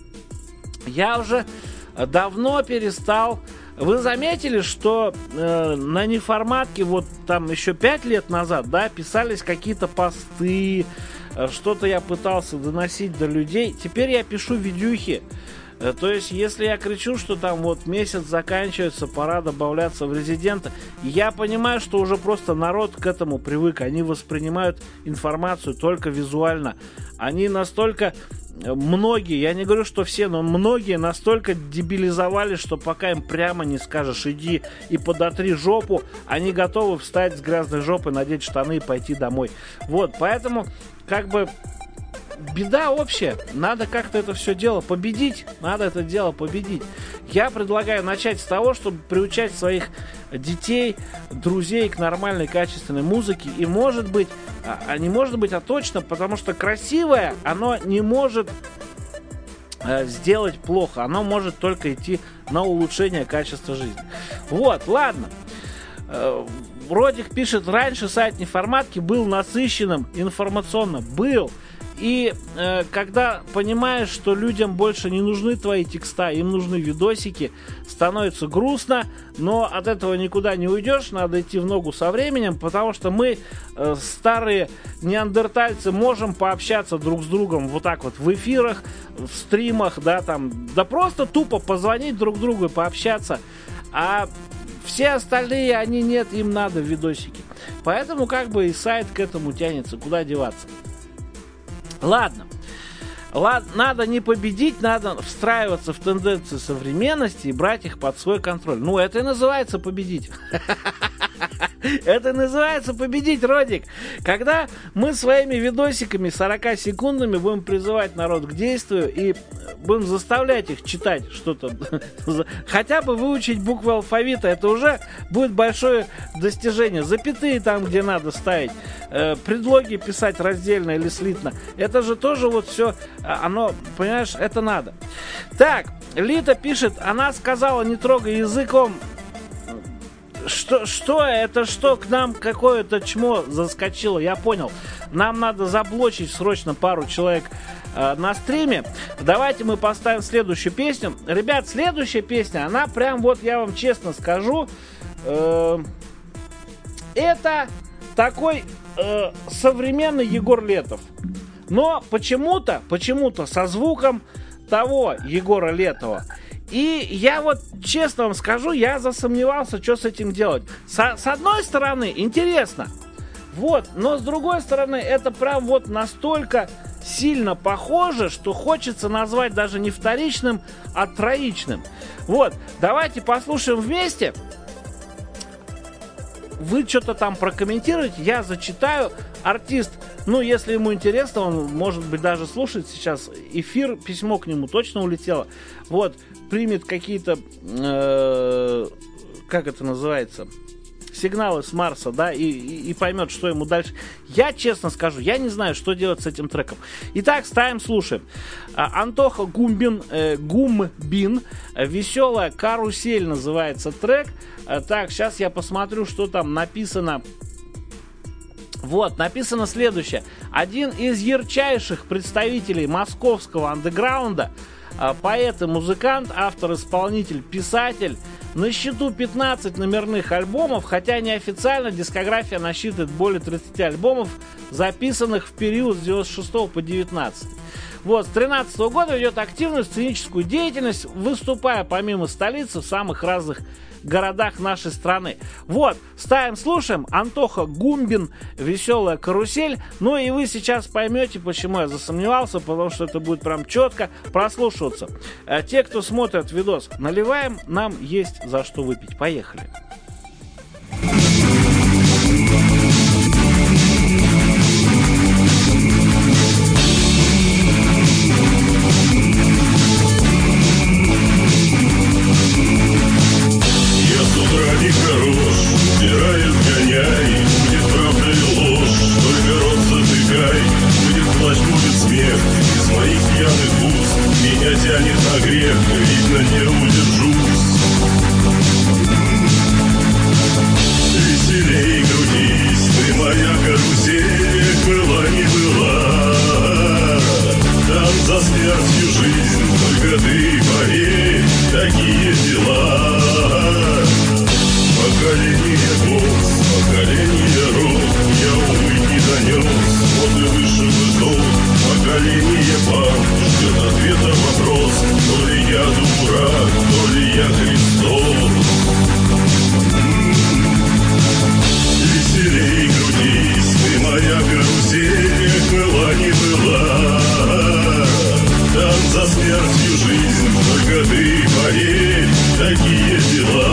я уже давно перестал. Вы заметили, что на неформатке вот там еще 5 лет назад, да, писались какие-то посты, что-то я пытался доносить до людей. Теперь я пишу видюхи. То есть, если я кричу, что там вот месяц заканчивается, пора добавляться в резидента, я понимаю, что уже просто народ к этому привык. Они воспринимают информацию только визуально. Они настолько... Многие, я не говорю, что все, но многие настолько дебилизовали, что пока им прямо не скажешь иди и подотри жопу, они готовы встать с грязной жопой, надеть штаны и пойти домой. Вот, поэтому как бы беда общая. Надо как-то это все дело победить. Надо это дело победить. Я предлагаю начать с того, чтобы приучать своих детей, друзей к нормальной, качественной музыке. И может быть, а точно, потому что красивое, оно не может сделать плохо. Оно может только идти на улучшение качества жизни. Вот, ладно. Родик пишет, раньше сайт неформатки был насыщенным информационно. Был. И когда понимаешь, что людям больше не нужны твои текста, им нужны видосики, становится грустно, но от этого никуда не уйдешь, надо идти в ногу со временем, потому что мы, старые неандертальцы, можем пообщаться друг с другом вот так вот в эфирах, в стримах, да, там, да просто тупо позвонить друг другу и пообщаться, а все остальные, они нет, им надо видосики. Поэтому как бы и сайт к этому тянется, куда деваться. Ладно, надо не победить, надо встраиваться в тенденции современности и брать их под свой контроль. Ну, это и называется победить. Это называется победить, Родик. Когда мы своими видосиками 40-секундными будем призывать народ к действию и будем заставлять их читать что-то, хотя бы выучить буквы алфавита, это уже будет большое достижение. Запятые там, где надо ставить, предлоги писать раздельно или слитно. Это же тоже вот все, оно, понимаешь, это надо. Так, Лита пишет, она сказала, не трогай языком Что это? Что к нам какое-то чмо заскочило? Я понял. Нам надо заблочить срочно пару человек на стриме. Давайте мы поставим следующую песню. Ребят, следующая песня, она прям вот, я вам честно скажу, это такой современный Егор Летов. Но почему-то со звуком того Егора Летова. И я вот честно вам скажу, я засомневался, что с этим делать. С одной стороны, интересно. Вот, но с другой стороны, это прям вот настолько сильно похоже, что хочется назвать даже не вторичным, а троичным. Вот, давайте послушаем вместе. Вы что-то там прокомментируете, я зачитаю. Артист, ну, если ему интересно, он, может быть, даже слушает сейчас эфир, письмо к нему точно улетело. Вот, примет какие-то, как это называется, сигналы с Марса, да, и поймет, что ему дальше. Я честно скажу, я не знаю, что делать с этим треком. Итак, ставим, слушаем. Антоха Гумбин, «Веселая карусель» называется трек. Так, сейчас я посмотрю, что там написано. Вот, написано следующее. Один из ярчайших представителей московского андеграунда, поэт и музыкант, автор-исполнитель, писатель. На счету 15 номерных альбомов, хотя неофициально дискография насчитывает более 30 альбомов, записанных в период с 96 по 19. Вот, с 13 года ведет активную сценическую деятельность, выступая помимо столицы в самых разных городах нашей страны. Вот, ставим, слушаем. Антоха Гумбин, «Веселая карусель». Ну и вы сейчас поймете, почему я засомневался, потому что это будет прям четко прослушиваться. Те, кто смотрят видос, наливаем, нам есть за что выпить. Поехали. Тянет на грех, видно, не удержусь. Веселей крутись, ты моя карусель, была не была. Там за смертью жизнь, только ты поверь, такие дела. Поколение босс, поколение рок, я, увы, не донес, вот и высших высот. Поколение пам ждет ответа вопрос, то ли я дурак, то ли я Христос. Веселей крутись, ты моя карусель, была не была. Там за смертью жизнь, только ты поверь, такие дела.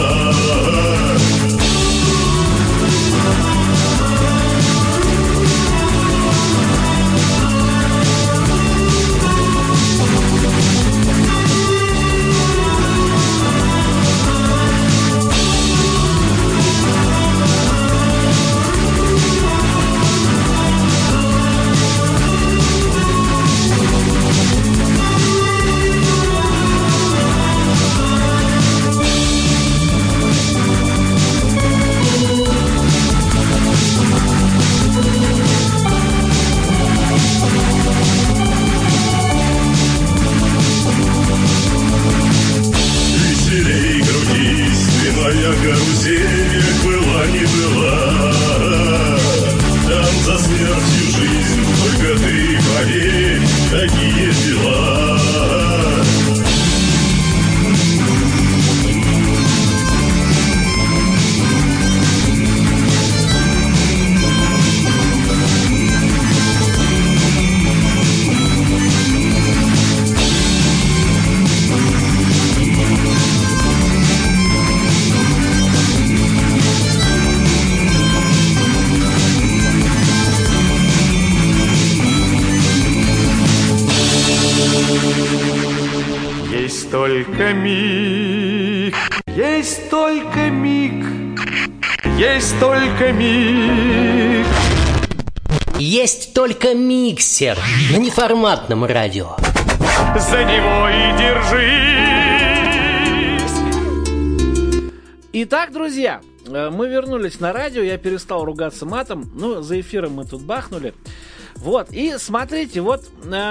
только миг, есть только миг, есть только миг. Есть только миксер на неформатном радио. За него и держись. Итак, друзья, мы вернулись на радио, я перестал ругаться матом, ну, за эфиром мы тут бахнули. Вот, и смотрите, вот,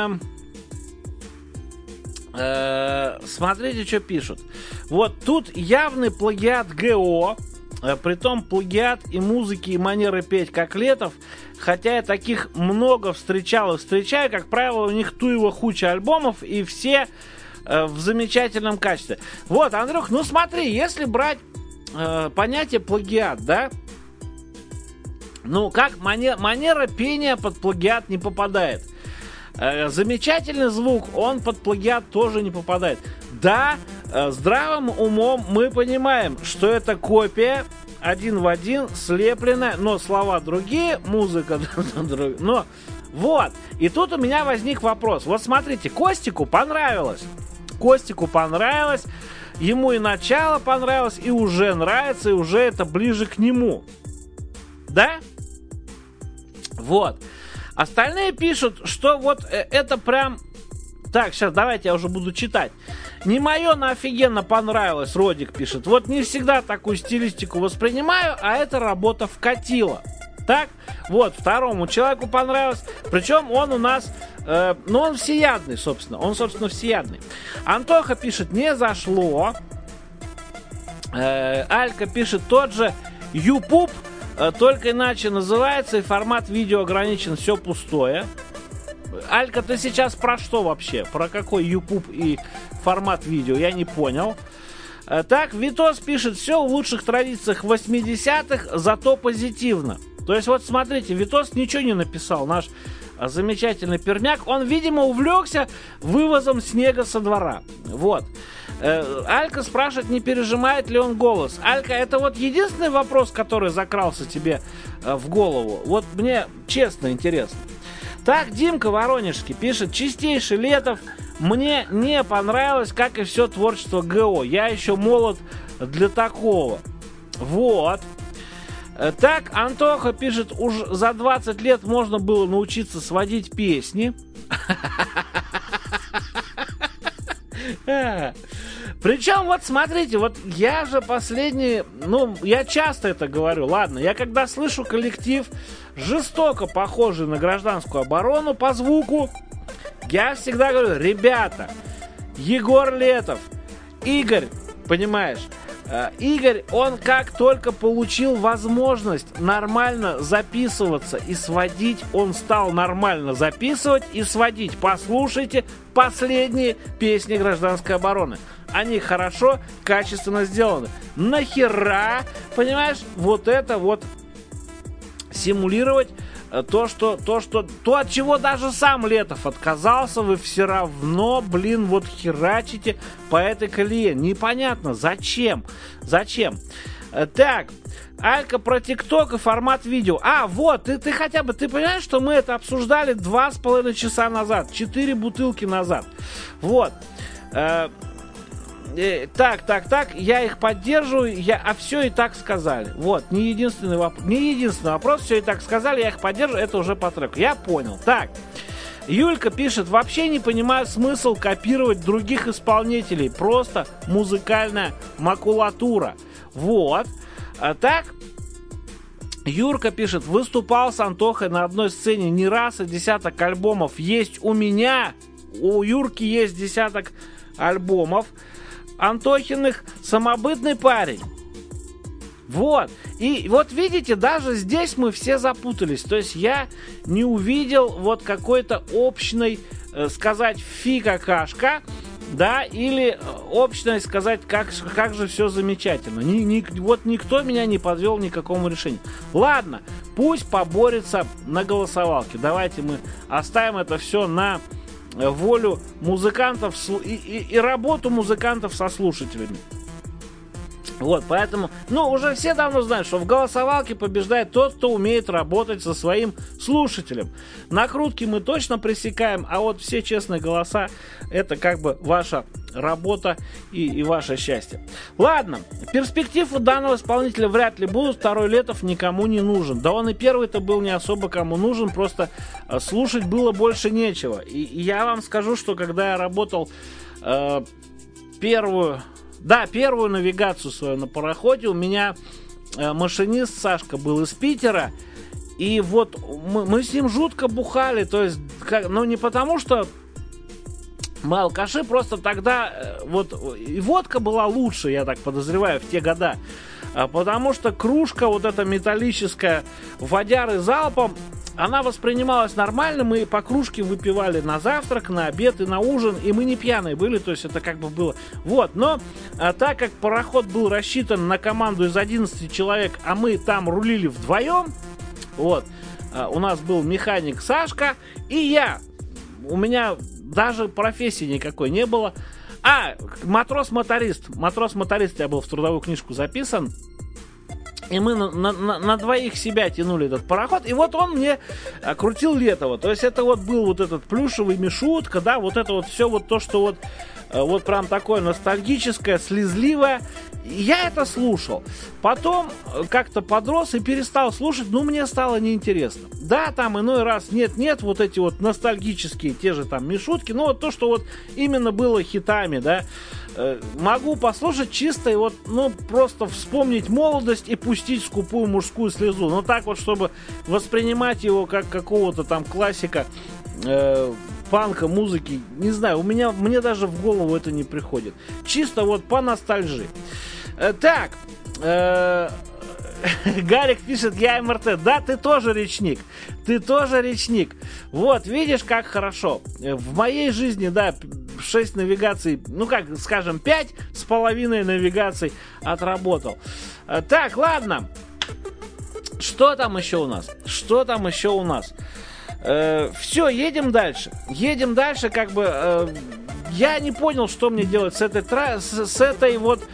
смотрите, что пишут. Вот тут явный плагиат ГО, притом плагиат и музыки, и манеры петь как Летов, хотя я таких много встречал и встречаю, как правило, у них туево хуча альбомов, и все в замечательном качестве. Вот, Андрюх, ну смотри, если брать понятие плагиат, да, ну как манера пения под плагиат не попадает. Замечательный звук, он под плагиат тоже не попадает. Да, здравым умом мы понимаем, что это копия один в один, слепленная, но слова другие, музыка другая. Но вот, и тут у меня возник вопрос. Вот смотрите, Костику понравилось. Ему и начало понравилось, и уже нравится, и уже это ближе к нему. Да? Вот. Остальные пишут, что вот это прям... Так, сейчас давайте я уже буду читать. Не мое, но офигенно понравилось, Родик пишет. Вот не всегда такую стилистику воспринимаю, а эта работа вкатила. Так, вот, второму человеку понравилось. Причем он у нас, ну он всеядный, собственно. Он, собственно, всеядный. Антоха пишет, не зашло. Алька пишет, тот же Юпуп, только иначе называется, и формат видео ограничен, все пустое. Алька, ты сейчас про что вообще? Про какой Юпуп и формат видео? Я не понял. Так, Витос пишет, все в лучших традициях 80-х, зато позитивно. То есть, вот смотрите, Витос ничего не написал, наш замечательный пермяк. Он, видимо, увлекся вывозом снега со двора. Вот. Алька спрашивает, не пережимает ли он голос. Алька, это вот единственный вопрос, который закрался тебе в голову. Вот мне честно интересно. Так, Димка Воронежский пишет, чистейший Летов, мне не понравилось, как и все творчество ГО. Я еще молод для такого. Вот. Так, Антоха пишет, уж за 20 лет можно было научиться сводить песни. Причем, вот смотрите, вот я же последний, ну, я часто это говорю, ладно, я когда слышу коллектив, жестоко похожий на Гражданскую оборону по звуку, я всегда говорю, ребята, Егор Летов, Игорь, понимаешь, Игорь, он как только получил возможность нормально записываться и сводить, он стал нормально записывать и сводить. Послушайте последние песни Гражданской обороны. Они хорошо, качественно сделаны. Нахера, понимаешь, вот это вот симулировать то, от чего даже сам Летов отказался, вы все равно, блин, вот херачите по этой колее. Непонятно, зачем? Так, Алька про ТикТок и формат видео. А, вот, ты хотя бы, ты понимаешь, что мы это обсуждали 2,5 часа назад, 4 бутылки назад. Вот. Так, я их поддерживаю, а все и так сказали. Вот, не единственный вопрос, все и так сказали, я их поддерживаю, это уже по треку. Я понял. Так, Юлька пишет, вообще не понимаю смысл копировать других исполнителей, просто музыкальная макулатура. Вот. Так, Юрка пишет, выступал с Антохой на одной сцене не раз, и десяток альбомов есть у меня. У Юрки есть десяток альбомов Антохиных, самобытный парень. Вот. И вот видите, даже здесь мы все запутались. То есть я не увидел вот какой-то общной, сказать, фи-какашка, да, или общной сказать, как же все замечательно. Вот никто меня не подвел ни к какому решению. Ладно, пусть поборется на голосовалке. Давайте мы оставим это все на волю музыкантов и работу музыкантов со слушателями. Вот, поэтому, уже все давно знают, что в голосовалке побеждает тот, кто умеет работать со своим слушателем. Накрутки мы точно пресекаем, а вот все честные голоса, это как бы ваша работа и ваше счастье. Ладно, перспектив у данного исполнителя вряд ли будут, второй Летов никому не нужен. Да он и первый-то был не особо кому нужен, просто слушать было больше нечего. И я вам скажу, что когда я работал первую, Да, первую навигацию свою на пароходе у меня машинист Сашка был из Питера. И вот мы с ним жутко бухали. То есть, не потому что мы алкаши, просто тогда вот и водка была лучше, я так подозреваю, в те года. Потому что кружка вот эта металлическая водяры залпом, она воспринималась нормально, мы по кружке выпивали на завтрак, на обед и на ужин, и мы не пьяные были, то есть это как бы было. Вот, но так как пароход был рассчитан на команду из 11 человек, а мы там рулили вдвоем, вот, у нас был механик Сашка и я, у меня даже профессии никакой не было. Матрос-моторист. Матрос-моторист я был в трудовую книжку записан. И мы на двоих себя тянули этот пароход. И вот он мне крутил Летова. То есть это вот был вот этот плюшевый Мишутка, да, вот это вот все вот то, что вот прям такое ностальгическое, слезливое. Я это слушал. Потом как-то подрос и перестал слушать, мне стало неинтересно. Да, там иной раз нет-нет, вот эти вот ностальгические, те же там Мишутки, вот то, что вот именно было хитами, да. Могу послушать чисто и вот, просто вспомнить молодость и пустить скупую мужскую слезу. Так вот, чтобы воспринимать его как какого-то там классика панка, музыки, не знаю, мне даже в голову это не приходит. Чисто вот по ностальжи. Так, Гарик пишет, я МРТ. Да, ты тоже речник. Ты тоже речник. Вот, видишь, как хорошо. В моей жизни, да, 6 навигаций, 5,5 навигаций отработал. Так, ладно. Что там еще у нас? Все, едем дальше. Я не понял, что мне делать с этой вот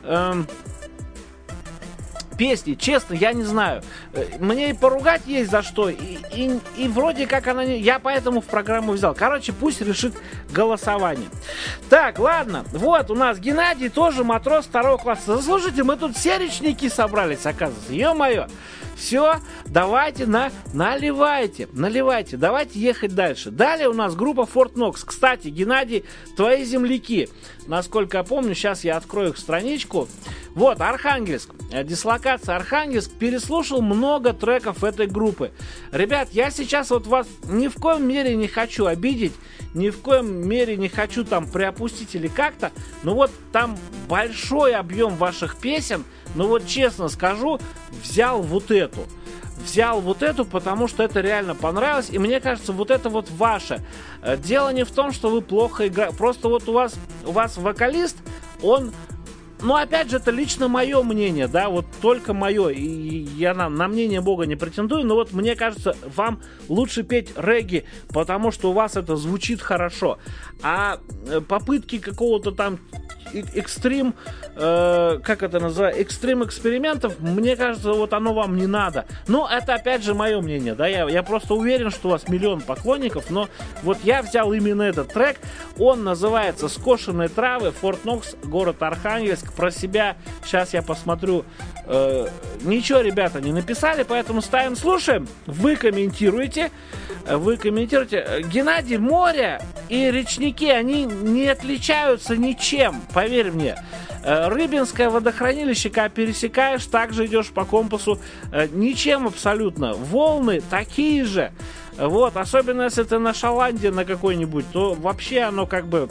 песни. Честно, я не знаю. Мне и поругать есть за что. И вроде как она не... Я поэтому в программу взял. Короче, пусть решит голосование. Так, ладно. Вот у нас Геннадий, тоже матрос 2 класса. Слушайте, мы тут все речники собрались, оказывается. Ё-моё. Все, давайте наливайте. Давайте ехать дальше. Далее у нас группа Fort Knox. Кстати, Геннадий, твои земляки. Насколько я помню, сейчас я открою их страничку. Вот, Архангельск. Дислокация Архангельск. Переслушал много треков этой группы. Ребят, я сейчас вот вас ни в коем мере не хочу обидеть. Ни в коем мере не хочу там приопустить или как-то. Но вот там большой объем ваших песен. Но вот честно скажу, взял вот эту, потому что это реально понравилось. И мне кажется, вот это вот ваше. Дело не в том, что вы плохо играете. Просто вот у вас вокалист, он... опять же, это лично мое мнение, да, вот только мое. И я на мнение Бога не претендую, но вот мне кажется, вам лучше петь регги, потому что у вас это звучит хорошо. А попытки какого-то там экстрим, экстрим экспериментов, мне кажется, вот оно вам не надо. Но это опять же мое мнение, да, я просто уверен, что у вас миллион поклонников, но вот я взял именно этот трек, он называется «Скошенные травы», Fort Knox, город Архангельск. Про себя сейчас я посмотрю, ничего ребята не написали, поэтому ставим, слушаем, вы комментируете. Геннадий, море и речники, они не отличаются ничем, поверь мне. Рыбинское водохранилище, когда пересекаешь, также идешь по компасу, ничем абсолютно. Волны такие же. Вот, особенно если ты на Шаланде на какой-нибудь, то вообще оно как бы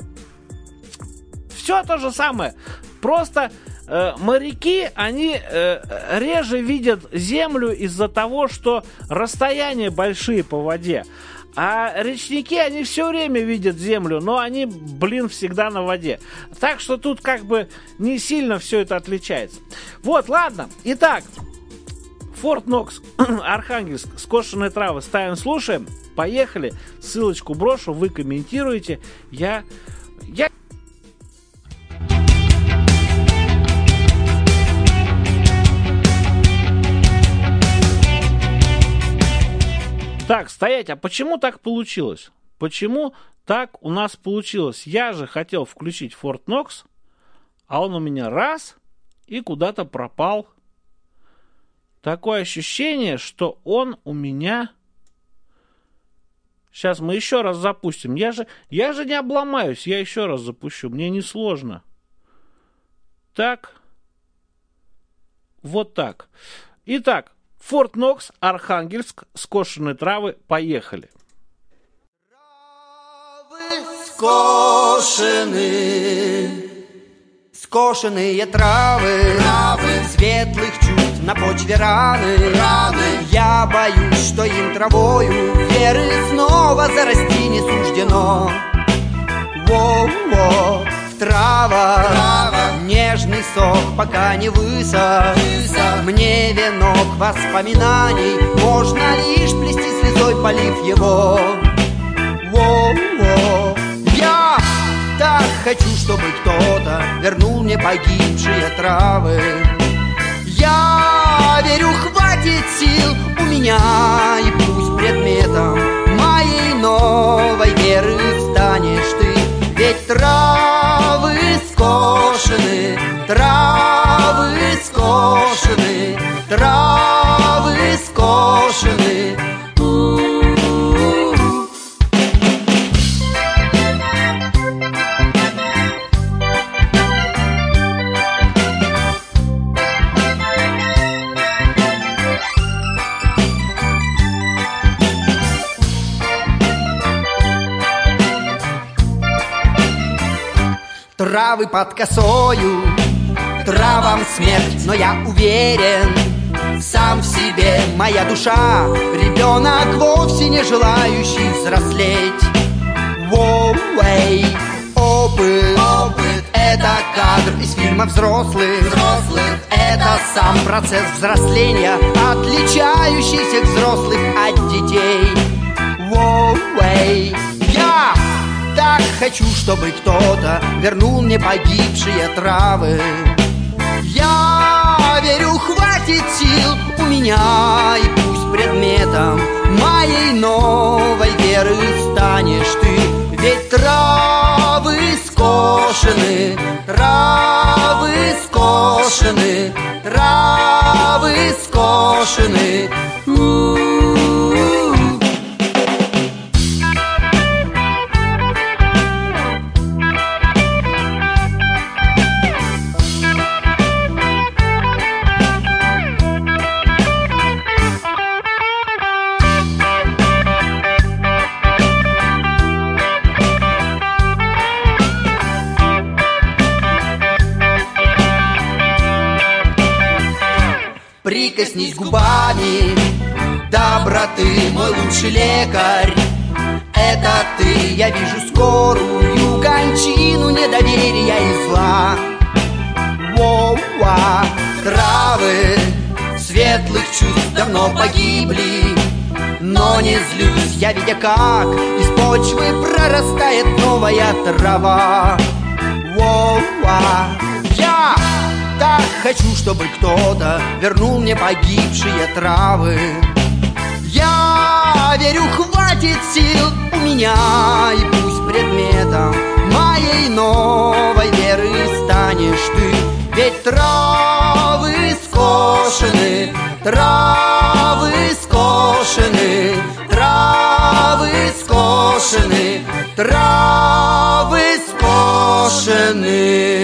все то же самое. Просто моряки, они реже видят землю из-за того, что расстояния большие по воде. А речники, они все время видят землю, но они, всегда на воде. Так что тут как бы не сильно все это отличается. Вот, ладно. Итак, Fort Knox, Архангельск, «Скошенные травы». Ставим, слушаем. Поехали. Ссылочку брошу, вы комментируете. Так, стоять, а почему так получилось? Почему так у нас получилось? Я же хотел включить Fort Knox, а он у меня раз и куда-то пропал. Такое ощущение, что он у меня... Сейчас мы еще раз запустим. Я же не обломаюсь, я еще раз запущу, мне не сложно. так. Вот так. Итак, Форт Нокс, Архангельск, скошенные травы, поехали. Скошенные травы, светлых чувств на почве раны. Я боюсь, что им травою веры снова зарасти не суждено. Во-во, в травах нежный сок пока не высох. Мне венок воспоминаний можно лишь плести слезой, полив его. Во-во, я так хочу, чтобы кто-то вернул мне погибшие травы. Я верю, хватит сил у меня, и пусть предметом моей новой веры станешь ты. Ведь травы скошены, травы скошены, травы скошены. Травы под косою, травам смерть, но я уверен сам в себе. Моя душа, ребенок, вовсе не желающий взрослеть. Воу-эй, опыт, это кадр из фильма взрослых. Это сам процесс взросления, отличающийся взрослых от детей. Воу-эй, я так хочу, чтобы кто-то вернул мне погибшие травы. Я верю, хватит сил у меня, и пусть предметом моей новой веры станешь ты. Ведь травы скошены, травы скошены, травы скошены. Прикоснись губами доброты, мой лучший лекарь. Это ты, я вижу скорую кончину недоверия и зла. Воу-а, травы светлых чувств давно погибли, но не злюсь я, видя, как из почвы прорастает новая трава. Воу-а, я так хочу, чтобы кто-то вернул мне погибшие травы. Я верю, хватит сил у меня, и пусть предметом моей новой веры станешь ты. Ведь травы скошены, травы скошены, травы скошены, травы скошены.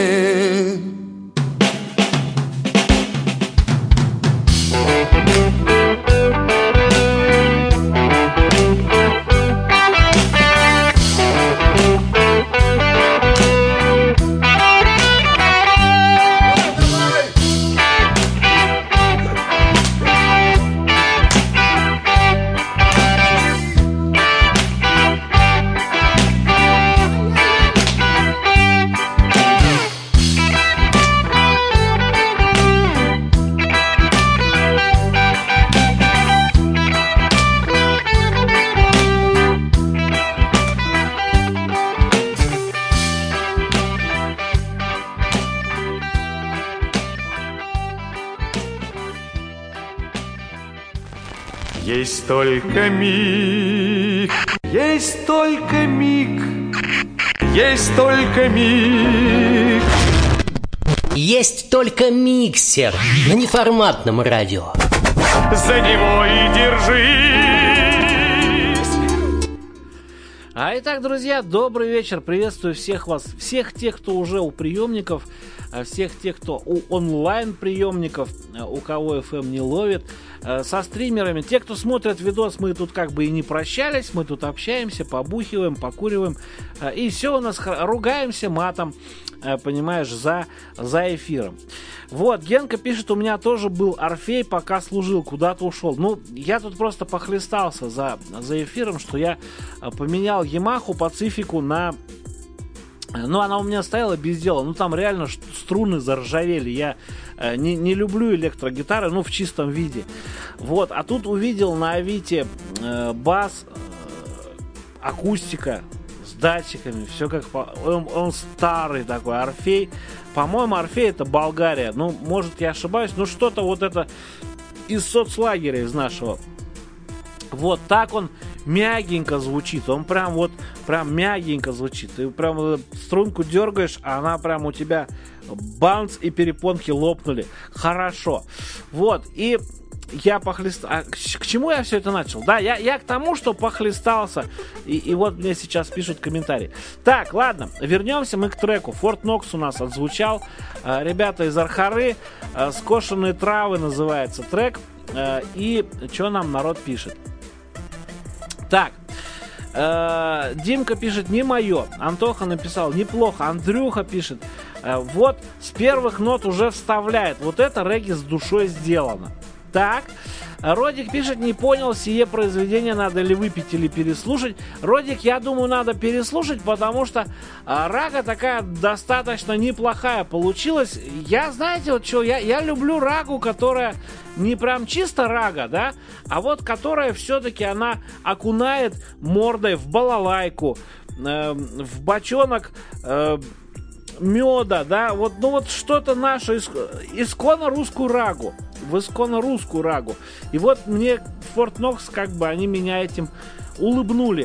Есть только миг, есть только миг, есть только миг. Есть только миксер на неформатном радио. За него и держись. Итак, друзья, добрый вечер, приветствую всех вас, всех тех, кто уже у приемников, всех тех, кто у онлайн-приемников, у кого FM не ловит, со стримерами. Те, кто смотрят видос, мы тут как бы и не прощались, мы тут общаемся, побухиваем, покуриваем, и все у нас, ругаемся матом, понимаешь, за эфиром. Вот, Генка пишет, у меня тоже был Орфей, пока служил, куда-то ушел. Ну, я тут просто похлестался за эфиром, что я поменял Ямаху Пацифику на... Ну, она у меня стояла без дела. Ну, там реально струны заржавели. Я не люблю электрогитары, ну, в чистом виде. Вот, а тут увидел на Авито бас, акустика с датчиками. Все как... Он старый такой, Орфей. По-моему, Орфей это Болгария. Ну, может, я ошибаюсь, но что-то вот это из соцлагеря, из нашего. Вот так он мягенько звучит. Он прям мягенько звучит. Ты прям струнку дергаешь, а она прям у тебя баунс и перепонки лопнули. Хорошо. Вот. И я похлестался. К чему я все это начал? Да, я к тому, что похлестался. И вот мне сейчас пишут комментарии. Так, ладно, вернемся мы к треку. Форт Нокс у нас отзвучал. Ребята из Архары. «Скошенные травы» называется трек. И что нам народ пишет? Так, Димка пишет, не мое. Антоха написал, неплохо. Андрюха пишет, вот с первых нот уже вставляет. Вот это регги с душой сделано. Так, Родик пишет, не понял, сие произведение надо ли выпить или переслушать. Родик, я думаю, надо переслушать, потому что рага такая достаточно неплохая получилась. Я, знаете, вот что, я люблю рагу, которая не прям чисто рага, да, а вот которая все-таки она окунает мордой в балалайку, в бочонок меда, да, вот, ну вот что-то наше, исконно русскую рагу. В исконно русскую рагу. И вот мне Форт Нокс, как бы, они меня этим улыбнули.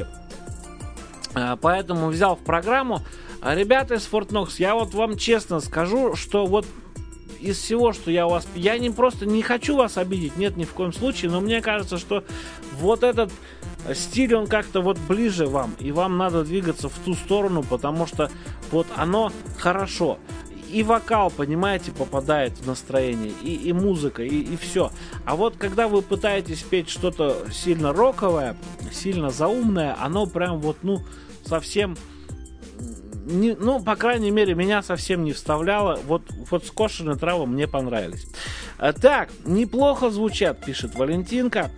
Поэтому взял в программу. Ребята из Форт Нокс, я вот вам честно скажу, что вот из всего, что я у вас... Я просто не хочу вас обидеть, нет, ни в коем случае, но мне кажется, что вот этот стиль, он как-то вот ближе вам, и вам надо двигаться в ту сторону, потому что вот оно хорошо. И вокал, понимаете, попадает в настроение, и музыка, и все. А вот когда вы пытаетесь петь что-то сильно роковое, сильно заумное, оно прям вот, ну, совсем... Не, ну, по крайней мере, меня совсем не вставляло. Вот «Скошенные травы» мне понравились. Так, неплохо звучат, пишет Валентинка.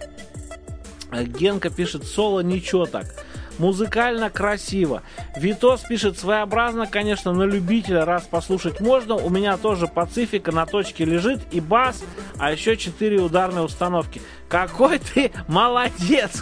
Генка пишет, соло ничего так. Музыкально красиво. Витос пишет, своеобразно, конечно, на любителя, раз послушать можно. У меня тоже Пацифика на точке лежит, и бас, а еще 4 ударные установки. Какой ты молодец!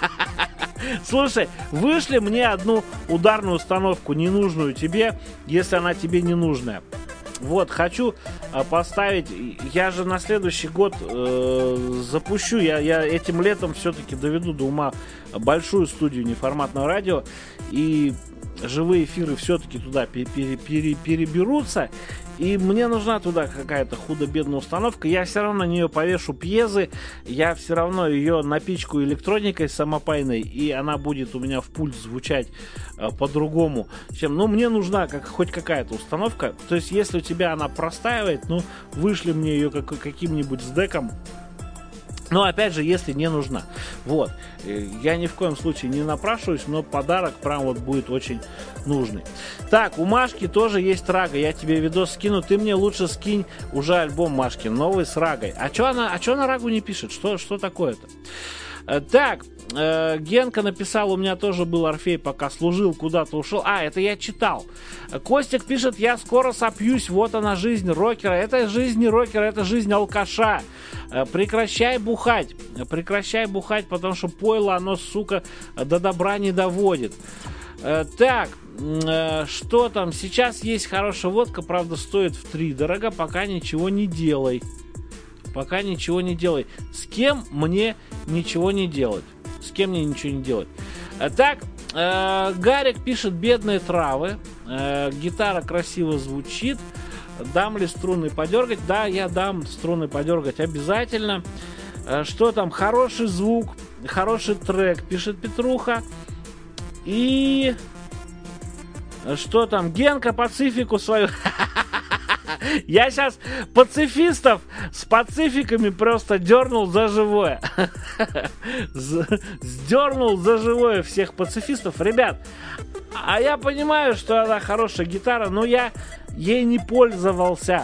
Слушай, вышли мне одну ударную установку, ненужную тебе, если она тебе не нужная. Вот, хочу поставить, я же на следующий год запущу, я этим летом все-таки доведу до ума большую студию неформатного радио, и живые эфиры все-таки туда переберутся, и мне нужна туда какая-то худо-бедная установка. Я все равно на нее повешу пьезы, я все равно ее напичкаю электроникой самопайной, и она будет у меня в пульт звучать по-другому, чем, ну, мне нужна хоть какая-то установка. То есть, если у тебя она простаивает, ну, вышли мне ее каким-нибудь с деком. Но, опять же, если не нужна. Вот. Я ни в коем случае не напрашиваюсь, но подарок прям вот будет очень нужный. Так, у Машки тоже есть рага. Я тебе видос скину. Ты мне лучше скинь уже альбом Машки. Новый с рагой. А чё она рагу не пишет? Что такое-то? Так, Генка написал, у меня тоже был Орфей, пока служил, куда-то ушел. Это я читал. Костик пишет, я скоро сопьюсь, вот она жизнь рокера. Это жизнь не рокера, это жизнь алкаша. Прекращай бухать, потому что пойло, оно, сука, до добра не доводит. Так, что там? Сейчас есть хорошая водка, правда, стоит втридорого, пока ничего не делай. Пока ничего не делай. С кем мне ничего не делать? С кем мне ничего не делать? Так, Гарик пишет, бедные травы. Гитара красиво звучит. Дам ли струны подергать? Да, я дам струны подергать обязательно. Что там? Хороший звук, хороший трек, пишет Петруха. И... Что там? Генка пацифику свою... Я сейчас пацифистов с пацификами просто дернул за живое. Сдернул за живое всех пацифистов. Ребят, а я понимаю, что она хорошая гитара, но я ей не пользовался.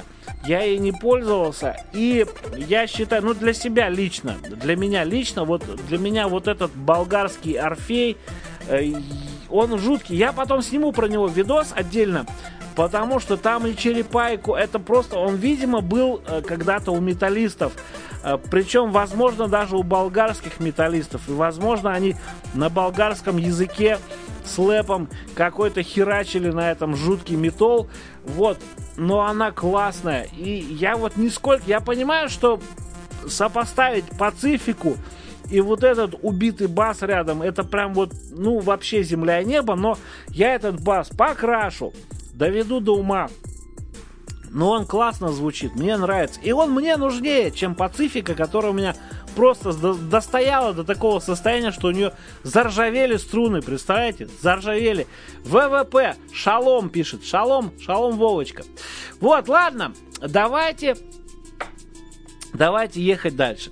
И я считаю, ну для себя лично, для меня вот этот болгарский Орфей, он жуткий. Я потом сниму про него видос отдельно, потому что там и черепайку, это просто, он, видимо, был когда-то у металлистов. Причем, возможно, даже у болгарских металлистов. И, возможно, они на болгарском языке слэпом какой-то херачили на этом жуткий металл. Вот. Но она классная. И я вот нисколько... Я понимаю, что сопоставить пацифику и вот этот убитый бас рядом, это прям вот, ну, вообще земля и небо. Но я этот бас покрашу, доведу до ума. Но он классно звучит, мне нравится. И он мне нужнее, чем пацифика, которая у меня просто достояла до такого состояния, что у нее заржавели струны, представляете? Заржавели. ВВП, шалом пишет. Шалом, Вовочка. Вот, ладно, давайте ехать дальше.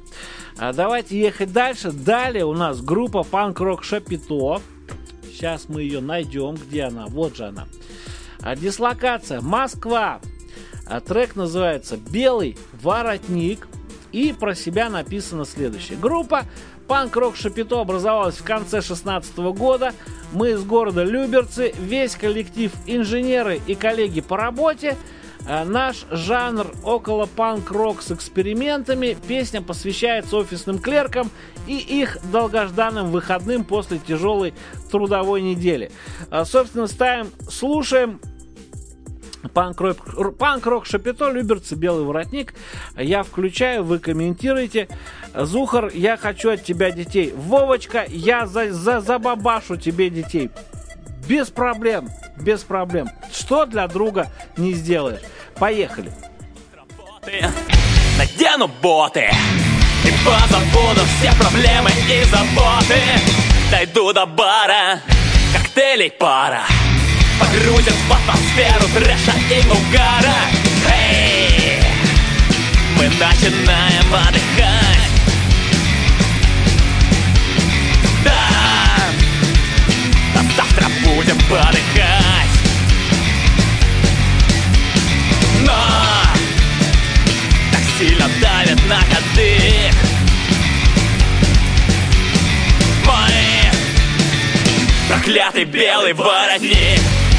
Далее у нас группа панк-рок Шапито. Сейчас мы ее найдем. Где она? Вот же она. Дислокация Москва. Трек называется «Белый воротник». И про себя написано следующее. Группа панк-рок Шапито образовалась в конце 2016 года. Мы из города Люберцы. Весь коллектив инженеры и коллеги по работе. Наш жанр около панк-рок с экспериментами. Песня посвящается офисным клеркам и их долгожданным выходным после тяжелой трудовой недели. Собственно, слушаем панк-рок Шапито, Люберцы, Белый воротник. Я включаю, вы комментируете. Зухар, я хочу от тебя детей. Вовочка, я забабашу тебе детей. Без проблем. Что для друга не сделаешь? Поехали. Надену боты и позабуду все проблемы и заботы. Дойду до бара, коктейлей пара, погрузят в атмосферу трэша и угара. Эй, мы начинаем отдыхать. Да, а завтра будем подыхать. Но так сильно давит на кадык мой проклятый белый воротник.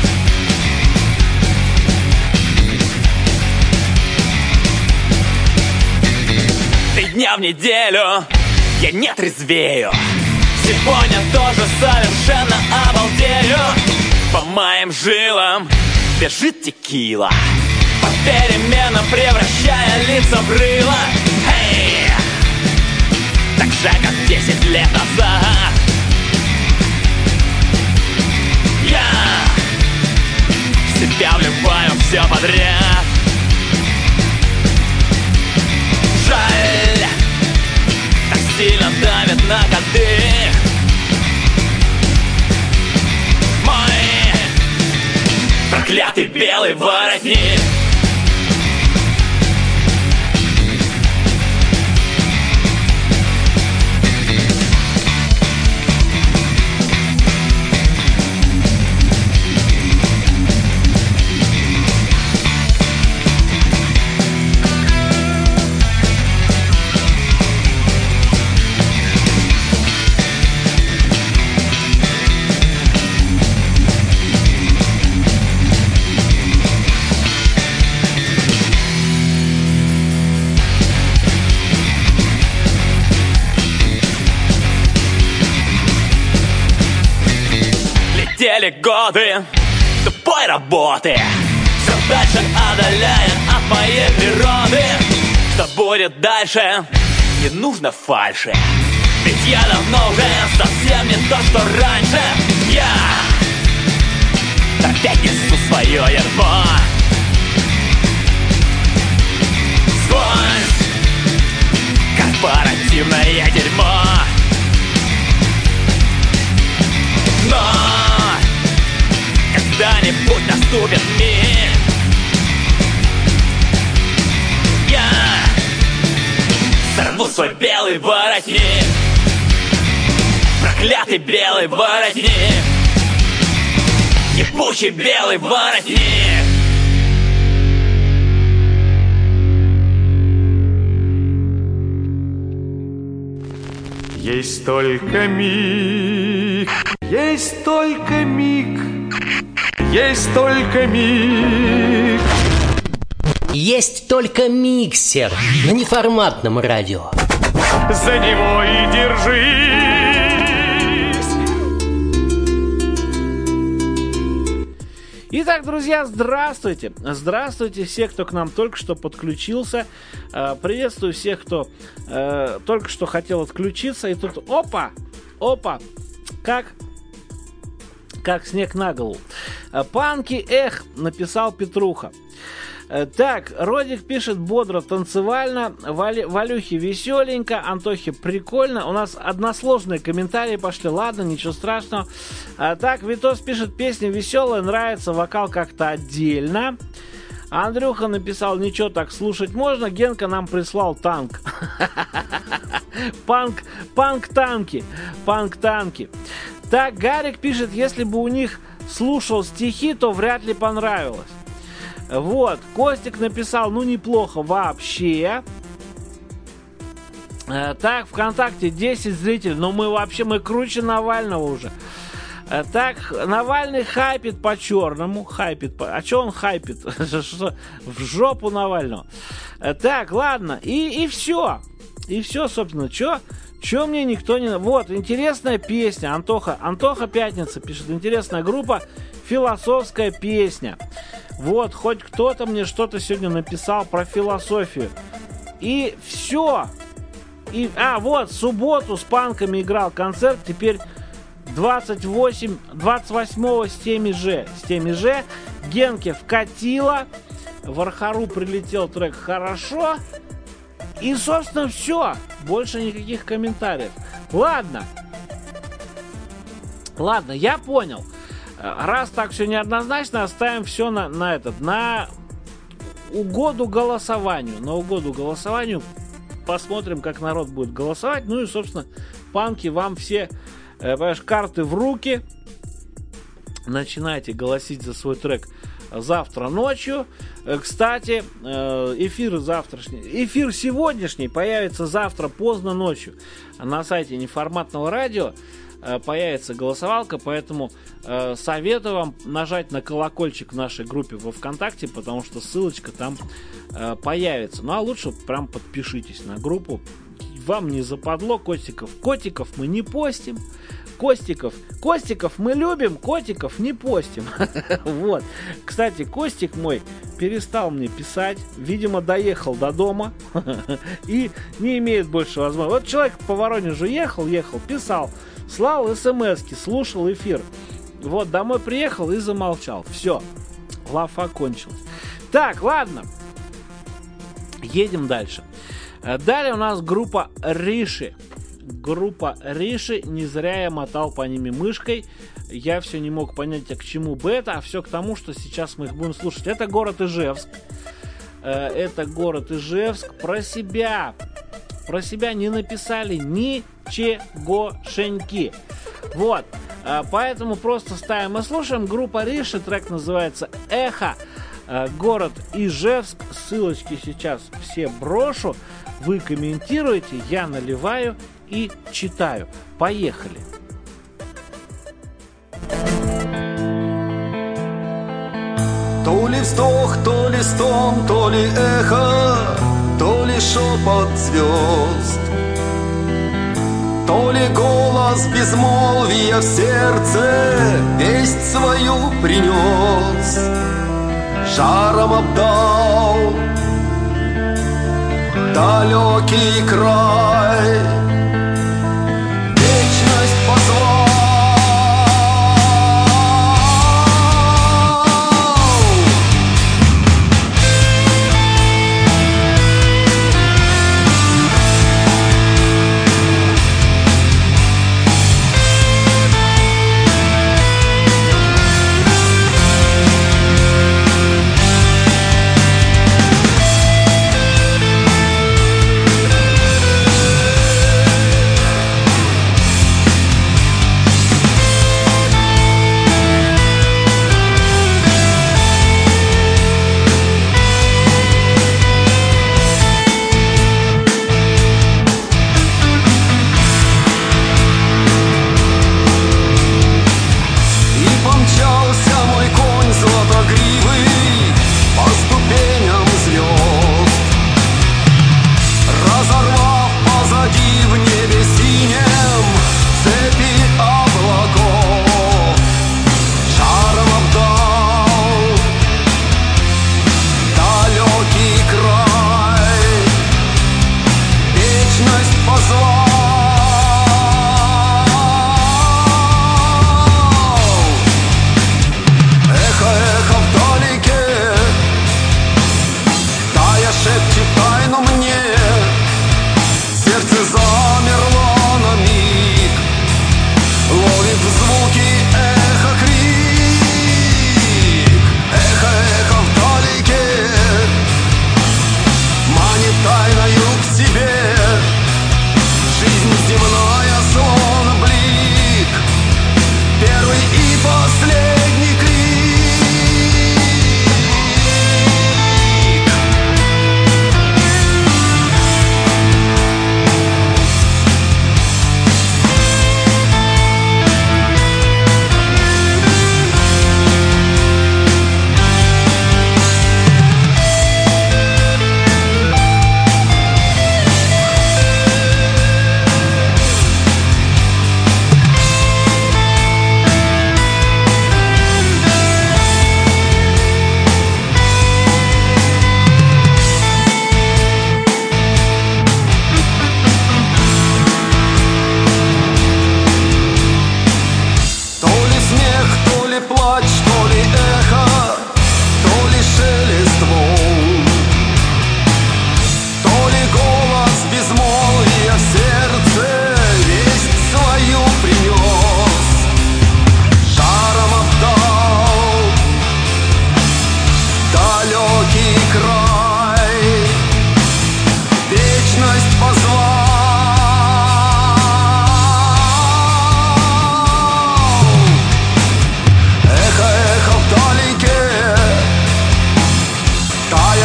Три дня в неделю я не трезвею. Сегодня тоже совершенно обалдею. По моим жилам бежит текила, попеременно превращая лица в рыло. Эй! Так же, как 10 лет назад. Я в себя вливаю все подряд. Жаль, так сильно давит на кадык мой проклятый белый воротник. Летели годы тупой работы, все дальше отдаляя от моей природы. Что будет дальше, не нужно фальши, ведь я давно уже совсем не то, что раньше. Я опять несу свое ярмо сквозь корпоративное дерьмо. Но белый воротник, проклятый белый воротник, ебучий белый воротник. Есть только миг, есть только миг, есть только миг. Есть только миксер на неформатном радио. За него и держись. Итак, друзья, здравствуйте! Здравствуйте все, кто к нам только что подключился. Приветствую всех, кто только что хотел отключиться. И тут опа, как снег на голову. Панки, написал Петруха. Так, Родик пишет бодро, танцевально, Валюхе веселенько, Антохе прикольно. У нас односложные комментарии пошли, ладно, ничего страшного. Так, Витос пишет, песня веселая, нравится, вокал как-то отдельно. Андрюха написал, ничего, так слушать можно. Генка нам прислал танк. Панк-танки. Так, Гарик пишет, если бы у них слушал стихи, то вряд ли понравилось. Вот, Костик написал, ну неплохо вообще. Так, ВКонтакте 10 зрителей, но мы круче Навального уже. Так, Навальный хайпит по-черному. А что он хайпит? В жопу Навального. Так, ладно, и все. И все, собственно, Че мне никто не... Вот, интересная песня. Антоха Пятница пишет, интересная группа, философская песня. Вот, хоть кто-то мне что-то сегодня написал про философию. И все. Вот, в субботу с панками играл концерт, теперь 28-го с теми же. Генке вкатило, в Архару прилетел трек «Хорошо». И, собственно, все. Больше никаких комментариев. Ладно, я понял. Раз так все неоднозначно, оставим все на угоду голосованию. Посмотрим, как народ будет голосовать. Ну и, собственно, панки, вам все, понимаешь, карты в руки. Начинайте голосить за свой трек завтра ночью. Кстати, эфир сегодняшний появится завтра поздно ночью. На сайте неформатного радио появится голосовалка, поэтому советую вам нажать на колокольчик в нашей группе во ВКонтакте, потому что ссылочка там появится. Ну а лучше прям подпишитесь на группу. Вам не западло котиков. Котиков мы не постим. Костиков мы любим, котиков не постим. Вот. Кстати, Костик мой перестал мне писать, видимо, доехал до дома и не имеет больше возможности. Вот человек по Воронежу ехал, писал, слал смски, слушал эфир. Вот, домой приехал и замолчал. Все, лафа кончилась. Так, ладно. Едем дальше. Далее у нас группа Риши. Не зря я мотал по ними мышкой. Я все не мог понять, а к чему бы это, а все к тому, что сейчас мы их будем слушать. Это город Ижевск. Про себя не написали ничегошеньки. Вот. Поэтому просто ставим и слушаем. Группа Риши, трек называется «Эхо». Город Ижевск. Ссылочки сейчас все брошу. Вы комментируете, я наливаю и читаю. Поехали. То ли вздох, то ли стон, то ли эхо, то ли шепот звезд, то ли голос безмолвия в сердце весть свою принес, жаром обдал далекий край, вечность позвал.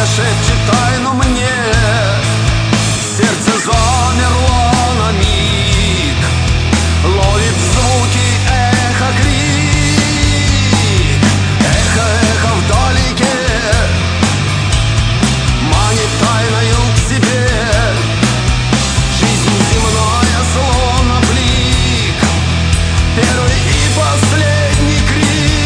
шепчет тайну мне. Сердце замерло на миг, ловит звуки, эхо, крик. Эхо, эхо вдалеке манит тайною к себе. Жизнь земная словно блик, первый и последний крик.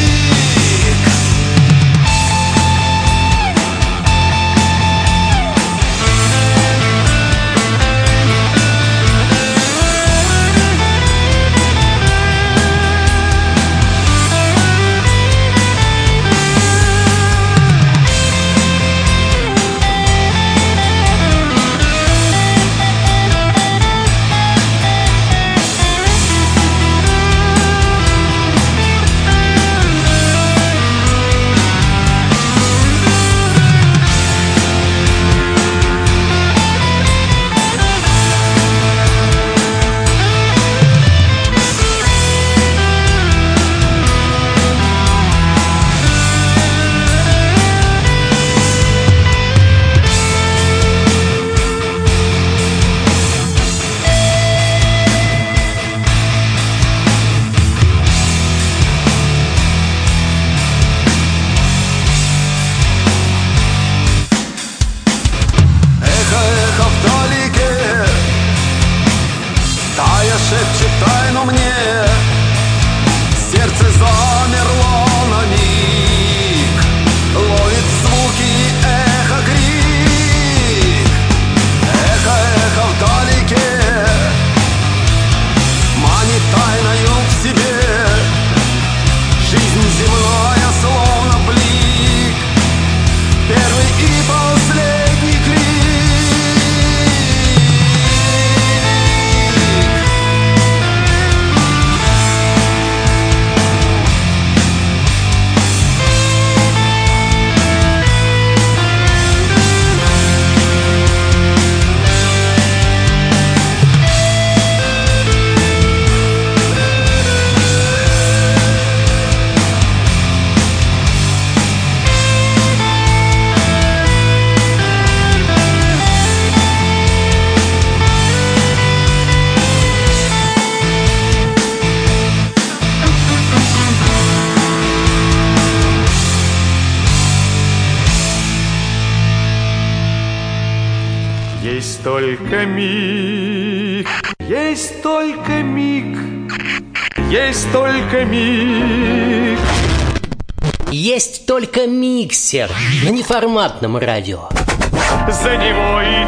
Шепчет тайну мне, сердце замерло на миг, ловит звуки, эхо, крик. Эхо, эхо вдалеке манит тайною к себе. Жизнь земная словно блик, первый и последний крик. Есть только миг, есть только миг, есть только миг. Есть только миксер на неформатном радио. За него и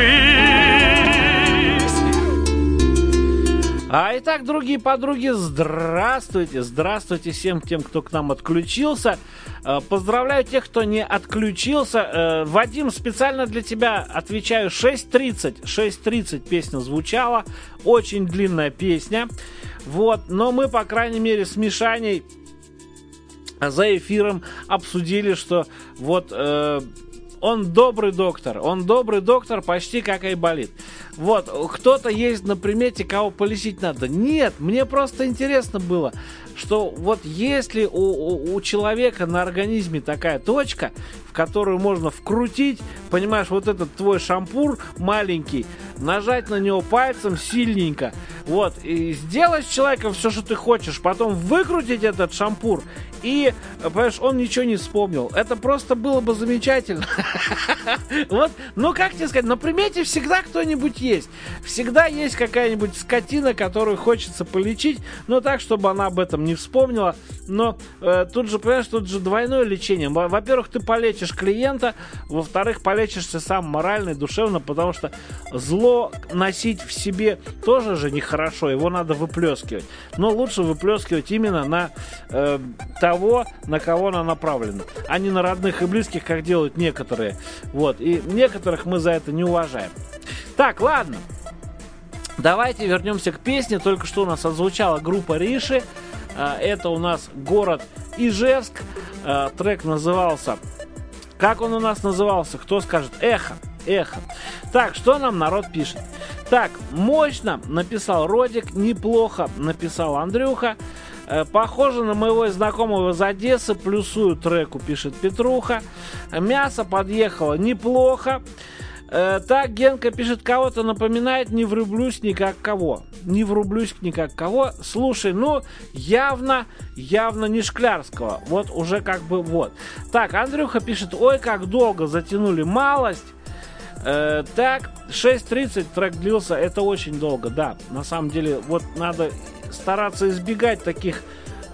держись. Итак, другие подруги, здравствуйте. Здравствуйте всем тем, кто к нам отключился. Поздравляю тех, кто не отключился. Вадим, специально для тебя отвечаю. 6:30 песня звучала. Очень длинная песня. Вот, но мы, по крайней мере, с Мишаней за эфиром обсудили, что вот он добрый доктор, почти как айболит. Вот, кто-то есть на примете, кого полечить надо. Нет, мне просто интересно было, что вот если у человека на организме такая точка, в которую можно вкрутить, понимаешь, вот этот твой шампур маленький, нажать на него пальцем сильненько, вот, и сделать с человеком все, что ты хочешь, потом выкрутить этот шампур, и, понимаешь, он ничего не вспомнил. Это просто было бы замечательно. Вот, ну как тебе сказать, на примете всегда кто-нибудь есть. Всегда есть какая-нибудь скотина, которую хочется полечить, но так, чтобы она об этом не вспомнила. Но тут же, понимаешь, тут же двойное лечение. Во-первых, ты полечишь клиента, во-вторых, полечишься сам морально и душевно, потому что зло носить в себе тоже же нехорошо, его надо выплескивать. Но лучше выплескивать именно на того, на кого она направлена, а не на родных и близких, как делают некоторые. Вот, и некоторых мы за это не уважаем. Так, ладно. Давайте вернемся к песне. Только что у нас отзвучала группа Риши. Это у нас город Ижевск. Трек назывался... Как он у нас назывался? Кто скажет? Эхо. Так, что нам народ пишет? Так, мощно написал Родик, неплохо написал Андрюха. Похоже на моего знакомого из Одессы, плюсую треку, пишет Петруха. Мясо подъехало неплохо. Так, Генка пишет, кого-то напоминает, не врублюсь ни как кого. Не врублюсь ни как кого. Слушай, ну, явно не Шклярского. Вот уже как бы вот. Так, Андрюха пишет, ой, как долго затянули малость. Так, 6:30 трек длился, это очень долго, да. На самом деле, вот надо стараться избегать таких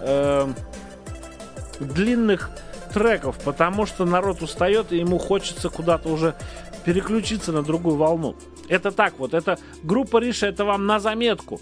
длинных треков, потому что народ устает, и ему хочется куда-то уже переключиться на другую волну. Это так вот, это группа Риша, это вам на заметку.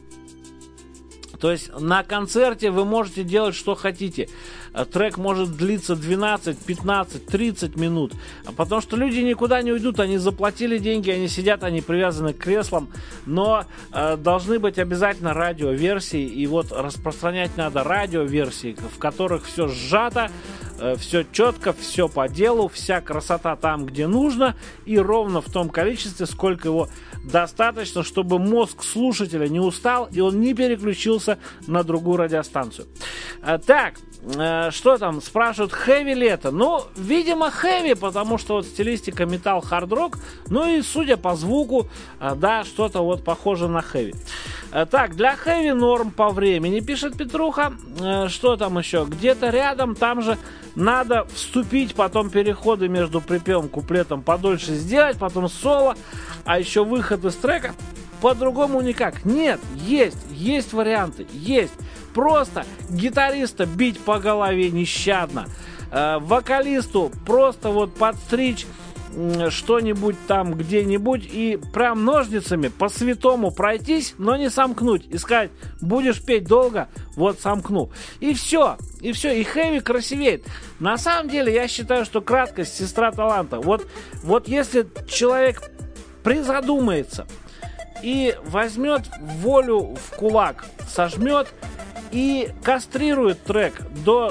То есть на концерте вы можете делать, что хотите. Трек может длиться 12, 15, 30 минут. Потому что люди никуда не уйдут. Они заплатили деньги, они сидят, они привязаны к креслам. Но должны быть обязательно радиоверсии. И вот распространять надо радиоверсии, в которых все сжато, все четко, все по делу, вся красота там, где нужно. И ровно в том количестве, сколько его достаточно, чтобы мозг слушателя не устал и он не переключился на другую радиостанцию. Так, что там? Спрашивают, хэви ли это? Ну, видимо, хэви, потому что вот стилистика металл, хард-рок. Ну и судя по звуку, да, что-то вот похоже на хэви. Так, для хэви норм по времени, пишет Петруха. Что там еще? Где-то рядом, там же надо вступить, потом переходы между припевом, куплетом подольше сделать, потом соло, а еще выход из трека. По-другому никак. Нет, есть варианты, есть. Просто гитариста бить по голове нещадно, вокалисту просто вот подстричь что-нибудь там где-нибудь и прям ножницами по святому пройтись, но не сомкнуть. И сказать, будешь петь долго, вот сомкну. И все, и хэви красивеет. На самом деле, я считаю, что краткость сестра таланта. Вот если человек призадумается и возьмет волю в кулак, сожмет и кастрирует трек до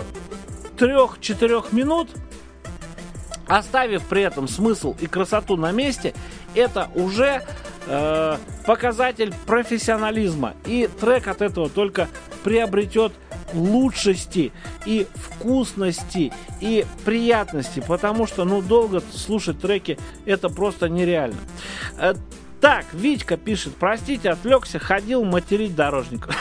3-4 минут, оставив при этом смысл и красоту на месте, это уже показатель профессионализма. И трек от этого только приобретет лучшести и вкусности и приятности, потому что, долго слушать треки это просто нереально. Так, Витька пишет, простите, отвлекся, ходил материть дорожников.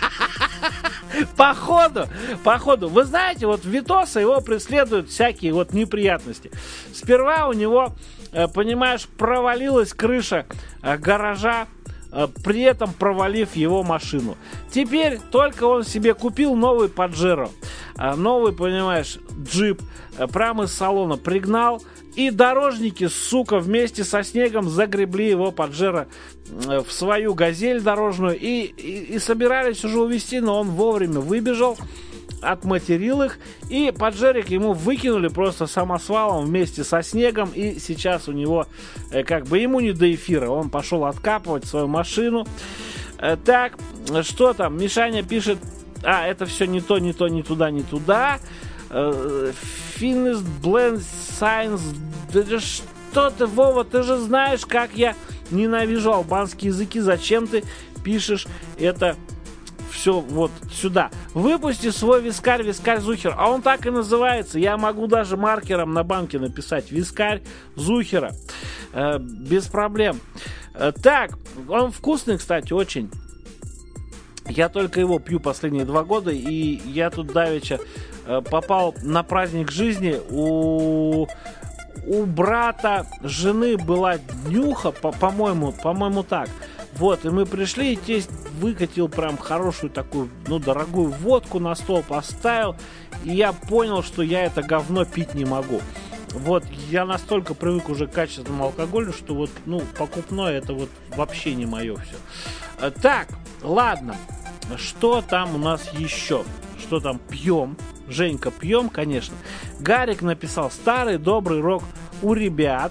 Походу, вы знаете, вот Витоса его преследуют всякие вот неприятности. Сперва у него, понимаешь, провалилась крыша гаража, при этом провалив его машину. Теперь только он себе купил новый Паджеро, новый, понимаешь, джип, прямо из салона пригнал, и дорожники, сука, вместе со снегом загребли его Паджеро в свою газель дорожную и собирались уже увезти, но он вовремя выбежал, отматерил их, и Паджерик ему выкинули просто самосвалом вместе со снегом, и сейчас у него как бы ему не до эфира, он пошел откапывать свою машину. Так, что там? Мишаня пишет, это все не то, не туда. Finest Blend Science. Да что ты, Вова, ты же знаешь, как я ненавижу албанские языки. Зачем ты пишешь это все вот сюда? Выпусти свой вискарь Зухера. А он так и называется. Я могу даже маркером на банке написать вискарь Зухера. Без проблем. Так, он вкусный, кстати, очень. Я только его пью последние 2 года, и я тут давеча попал на праздник жизни. У брата жены была днюха, по-моему так. Вот, и мы пришли, и тесть выкатил прям хорошую такую, дорогую водку на стол, поставил, и я понял, что я это говно пить не могу. Вот, я настолько привык уже к качественному алкоголю, что вот, покупное это вот вообще не мое все. Так, ладно, что там у нас еще? Что там пьем? Женька, пьем, конечно. Гарик написал, старый добрый рок у ребят.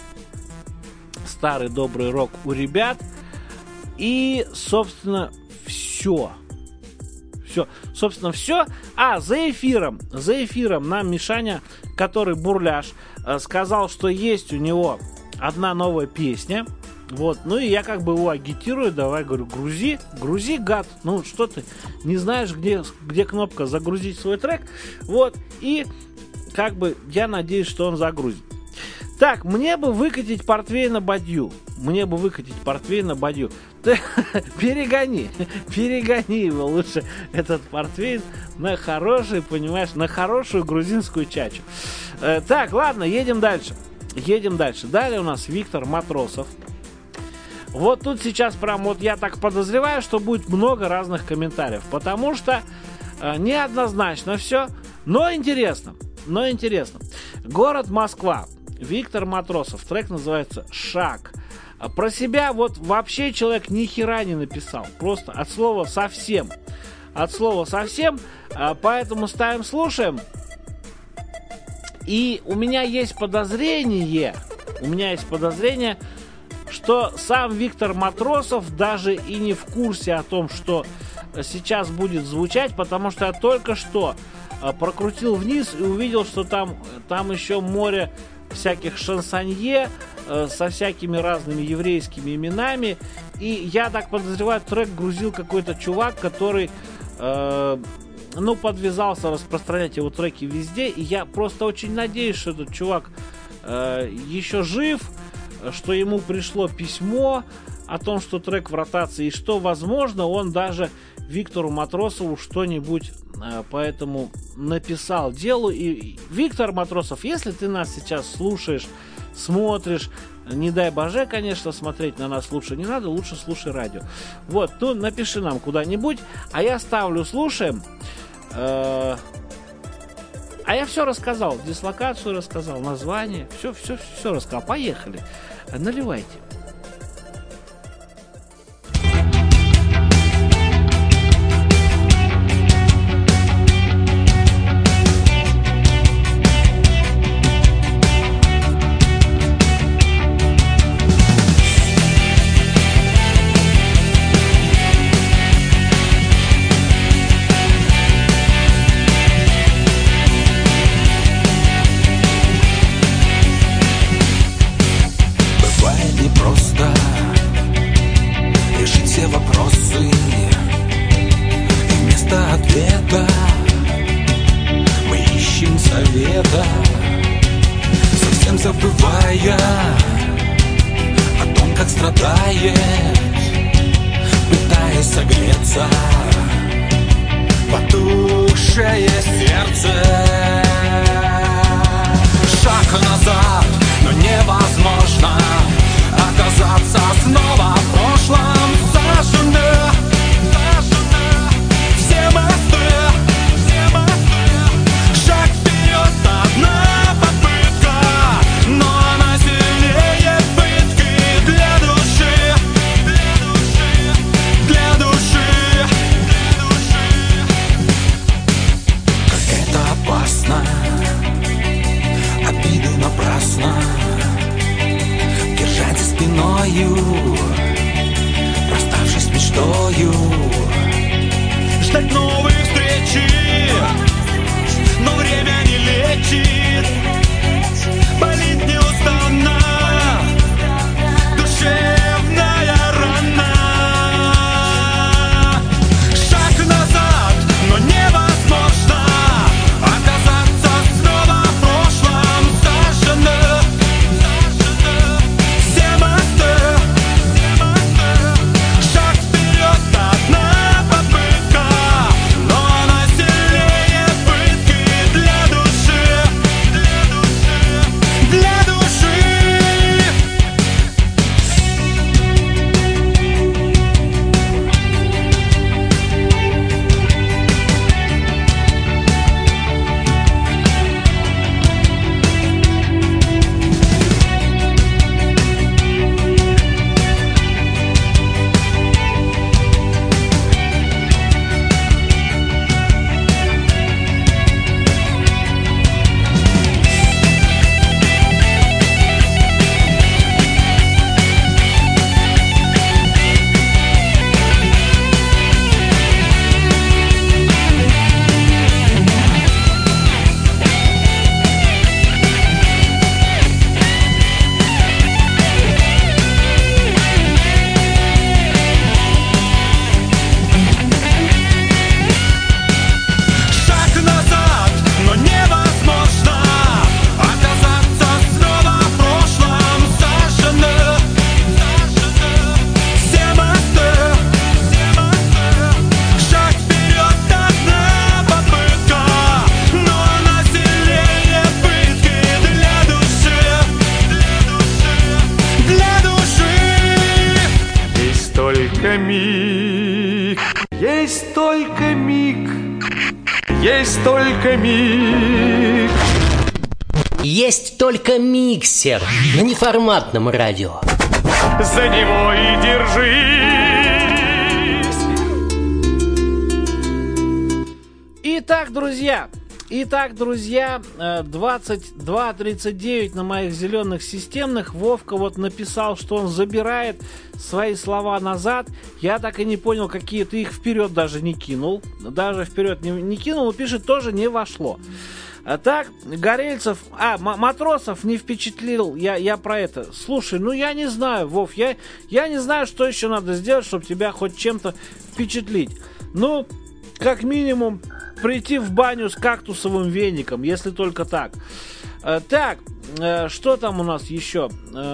Старый добрый рок у ребят. И, собственно, все. Собственно, все. За эфиром нам Мишаня, который бурляш, сказал, что есть у него одна новая песня. Вот, ну и я как бы его агитирую, давай, говорю, грузи, гад, ну что ты, не знаешь, где кнопка загрузить свой трек, вот, и как бы я надеюсь, что он загрузит. Так, мне бы выкатить портвейн на бадью, ты перегони его лучше, этот портвейн, на хороший, понимаешь, на хорошую грузинскую чачу. Так, ладно, едем дальше. Далее у нас Виктор Матросов. Вот тут сейчас прям вот я так подозреваю, что будет много разных комментариев, потому что неоднозначно все, но интересно. Город Москва. Виктор Матросов. Трек называется «Шаг». Про себя вот вообще человек ни хера не написал. Просто от слова совсем. Поэтому ставим, слушаем. И у меня есть подозрение, что сам Виктор Матросов даже и не в курсе о том, что сейчас будет звучать, потому что я только что прокрутил вниз и увидел, что там еще море всяких шансонье со всякими разными еврейскими именами. И я так подозреваю, трек грузил какой-то чувак, который подвязался распространять его треки везде. И я просто очень надеюсь, что этот чувак еще жив, что ему пришло письмо о том, что трек в ротации, и что, возможно, он даже Виктору Матросову что-нибудь поэтому написал делу. И Виктор Матросов, если ты нас сейчас слушаешь, смотришь, не дай боже, конечно, смотреть на нас лучше не надо, лучше слушай радио. Вот, ну напиши нам куда-нибудь, а я ставлю, слушаем. А я все рассказал, дислокацию рассказал, название, все рассказал. Поехали, наливайте. миг, есть только миг, есть только миг. Есть только миксер на неформатном радио. За него и держись. Итак, друзья, 22:39 на моих зеленых системных. Вовка вот написал, что он забирает свои слова назад. Я так и не понял, какие ты их вперед даже не кинул. Даже вперед не кинул, пишет, тоже не вошло. Так, Горельцев, Матросов не впечатлил, я про это. Слушай, ну я не знаю, Вов, я не знаю, что еще надо сделать, чтобы тебя хоть чем-то впечатлить. Ну, как минимум, прийти в баню с кактусовым веником, если только так. Так, что там у нас еще?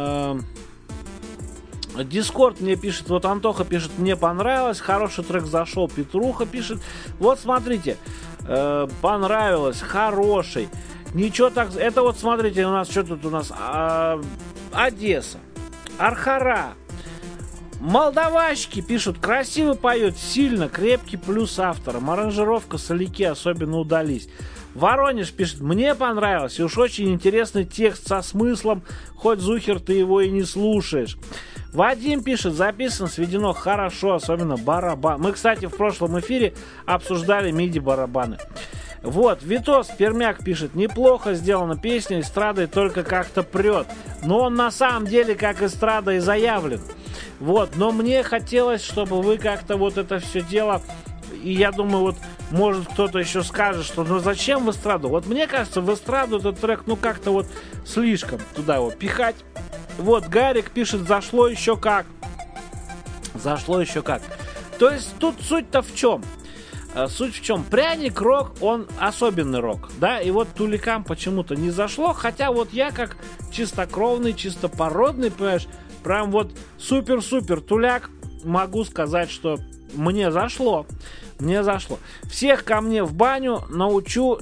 Дискорд мне пишет, вот Антоха пишет, мне понравилось, хороший трек зашел, Петруха пишет, вот смотрите, понравилось, хороший, ничего так, это вот смотрите, у нас, что тут у нас, Одесса, Архара, молдавачки пишут, красиво поет, сильно, крепкий, плюс автором, аранжировка, соляки особенно удались. Воронеж пишет, мне понравилось, и уж очень интересный текст со смыслом, хоть Зухер ты его и не слушаешь. Вадим пишет, записано, сведено хорошо, особенно барабан. Мы, кстати, в прошлом эфире обсуждали миди-барабаны. Вот, Витос Пермяк пишет, неплохо сделана песня, эстрадой только как-то прет. Но он на самом деле как эстрада и заявлен. Вот, но мне хотелось, чтобы вы как-то вот это все дело... И я думаю, вот, может, кто-то еще скажет, что ну зачем в эстраду? Вот мне кажется, в эстраду этот трек, ну как-то вот слишком туда его пихать. Вот, Гарик пишет, зашло еще как. Зашло еще как. То есть тут суть-то в чем? Суть в чем? Пряник рок, он особенный рок, да, и вот Туликам почему-то не зашло, хотя вот я как чистокровный, чистопородный, понимаешь, прям вот супер-супер туляк могу сказать, что мне зашло. Мне зашло. Всех ко мне в баню научу,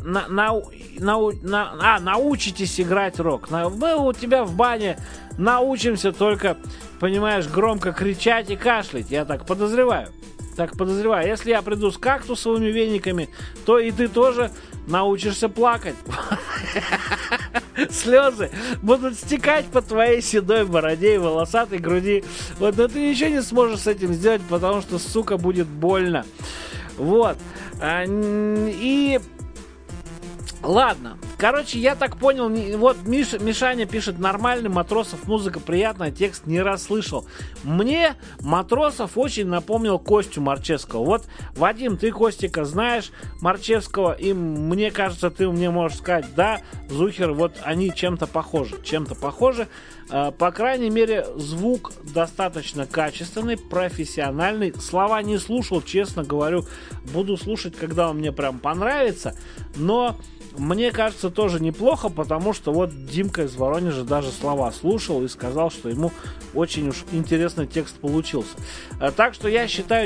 научитесь играть рок. Мы у тебя в бане научимся только, понимаешь, громко кричать и кашлять. Я так подозреваю. Если я приду с кактусовыми вениками, то и ты тоже научишься плакать. Слезы будут стекать по твоей седой бороде и волосатой груди. Вот, но ты ничего не сможешь с этим сделать, потому что, сука, будет больно. Вот. И... Ладно. Короче, я так понял, вот Мишаня пишет, нормальный, Матросов, музыка приятная, текст не расслышал. Мне Матросов очень напомнил Костю Марчевского. Вот, Вадим, ты Костика знаешь, Марчевского, и мне кажется, ты мне можешь сказать, да, Зухер, вот они чем-то похожи. По крайней мере, звук достаточно качественный, профессиональный. Слова не слушал, честно говорю, буду слушать, когда он мне прям понравится, но... Мне кажется, тоже неплохо, потому что вот Димка из Воронежа даже слова слушал и сказал, что ему очень уж интересный текст получился. Так что я считаю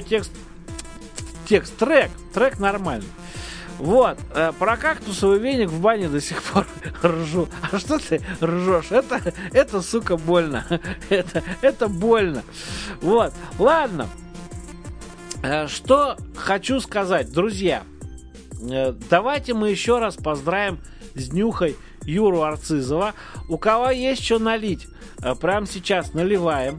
трек нормальный. Вот, про кактусовый веник в бане до сих пор ржу. А что ты ржешь? Это сука, больно. Это больно. Вот, ладно. Что хочу сказать, друзья. Давайте мы еще раз поздравим с днюхой Юру Арцизова. У кого есть что налить, прямо сейчас наливаем.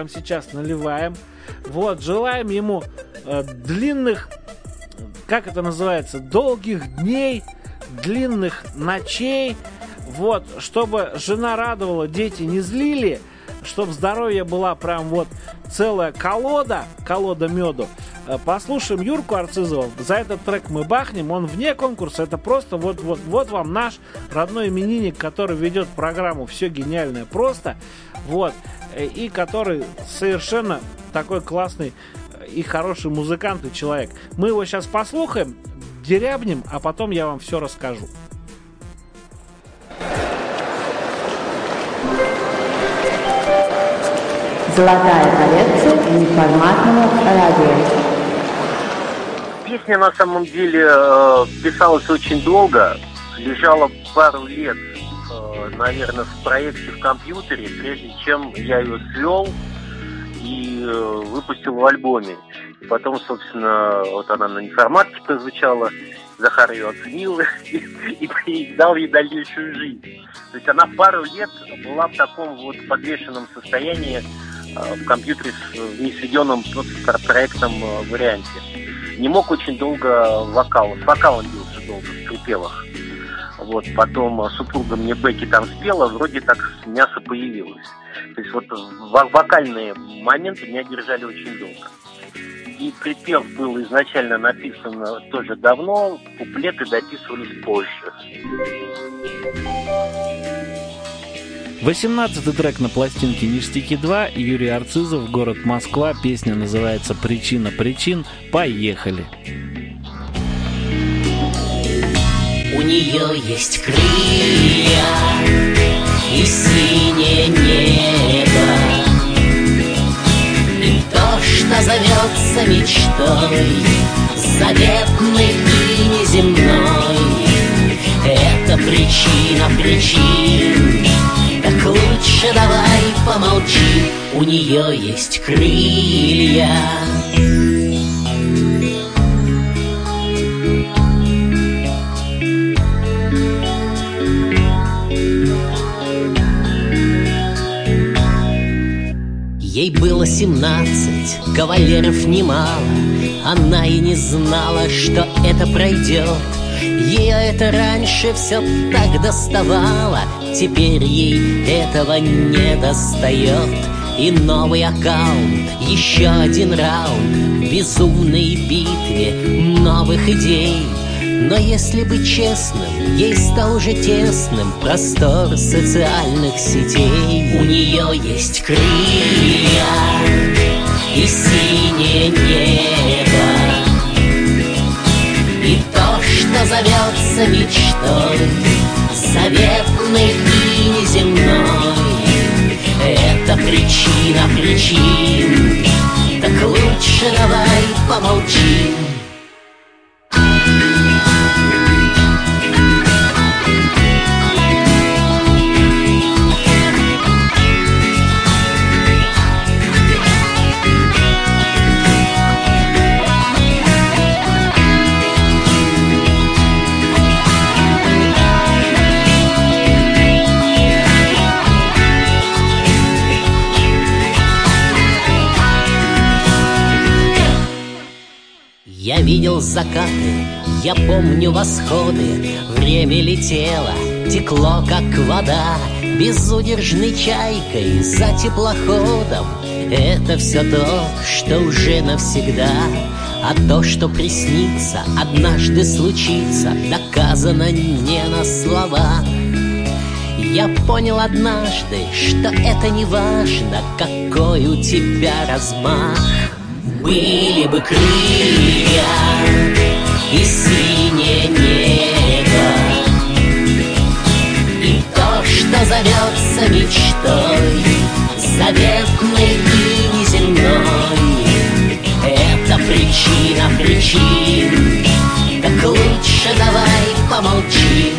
Вот, желаем ему длинных, как это называется, долгих дней, длинных ночей. Вот, чтобы жена радовала, дети не злили, чтобы здоровье была прям вот целая колода меду. Послушаем Юрку Арцизова. За этот трек мы бахнем. Он вне конкурса. Это просто вот вам наш родной именинник, который ведет программу «Все гениальное просто». Вот. И который совершенно такой классный и хороший музыкант и человек. Мы его сейчас послушаем, дерябнем, а потом я вам все расскажу. Золотая коллекция неформатного радио. Песня на самом деле писалась очень долго, лежала пару лет, наверное, в проекте в компьютере, прежде чем я ее свел и выпустил в альбоме. И потом, собственно, вот она на неформатке прозвучала, Захар ее оценил и дал ей дальнейшую жизнь. То есть она пару лет была в таком вот подвешенном состоянии в компьютере в несведенном проектном варианте. Не мог очень долго вокал. С вокалом бился долго в припевах. Вот, потом супруга мне Бекки там спела, вроде так мясо появилось. То есть вот вокальные моменты меня держали очень долго. И припев был изначально написан тоже давно, куплеты дописывались позже. 18-й трек на пластинке «Ништяки 2», Юрий Арцизов, город Москва. Песня называется «Причина причин». Поехали! У нее есть крылья и синее небо, и то, что зовется мечтой, заветной и неземной. Это причина причин, так лучше давай помолчи. У нее есть крылья. Ей было 17, кавалеров немало, она и не знала, что это пройдет. Ее это раньше все так доставало, теперь ей этого не достает. И новый аккаунт, еще один раунд в безумной битве новых идей. Но если быть честным, ей стал уже тесным простор социальных сетей. У нее есть крылья и синее небо, и то, что зовется мечтой, заветной и неземной. Это причина причин, так лучше давай помолчим. Я видел закаты, я помню восходы. Время летело, текло как вода, безудержной чайкой за теплоходом. Это все то, что уже навсегда. А то, что приснится, однажды случится, доказано не на слова. Я понял однажды, что это не важно, какой у тебя размах. Были бы крылья и синее небо, и то, что зовется мечтой, заветной и неземной. Это причина причин, так лучше давай помолчим.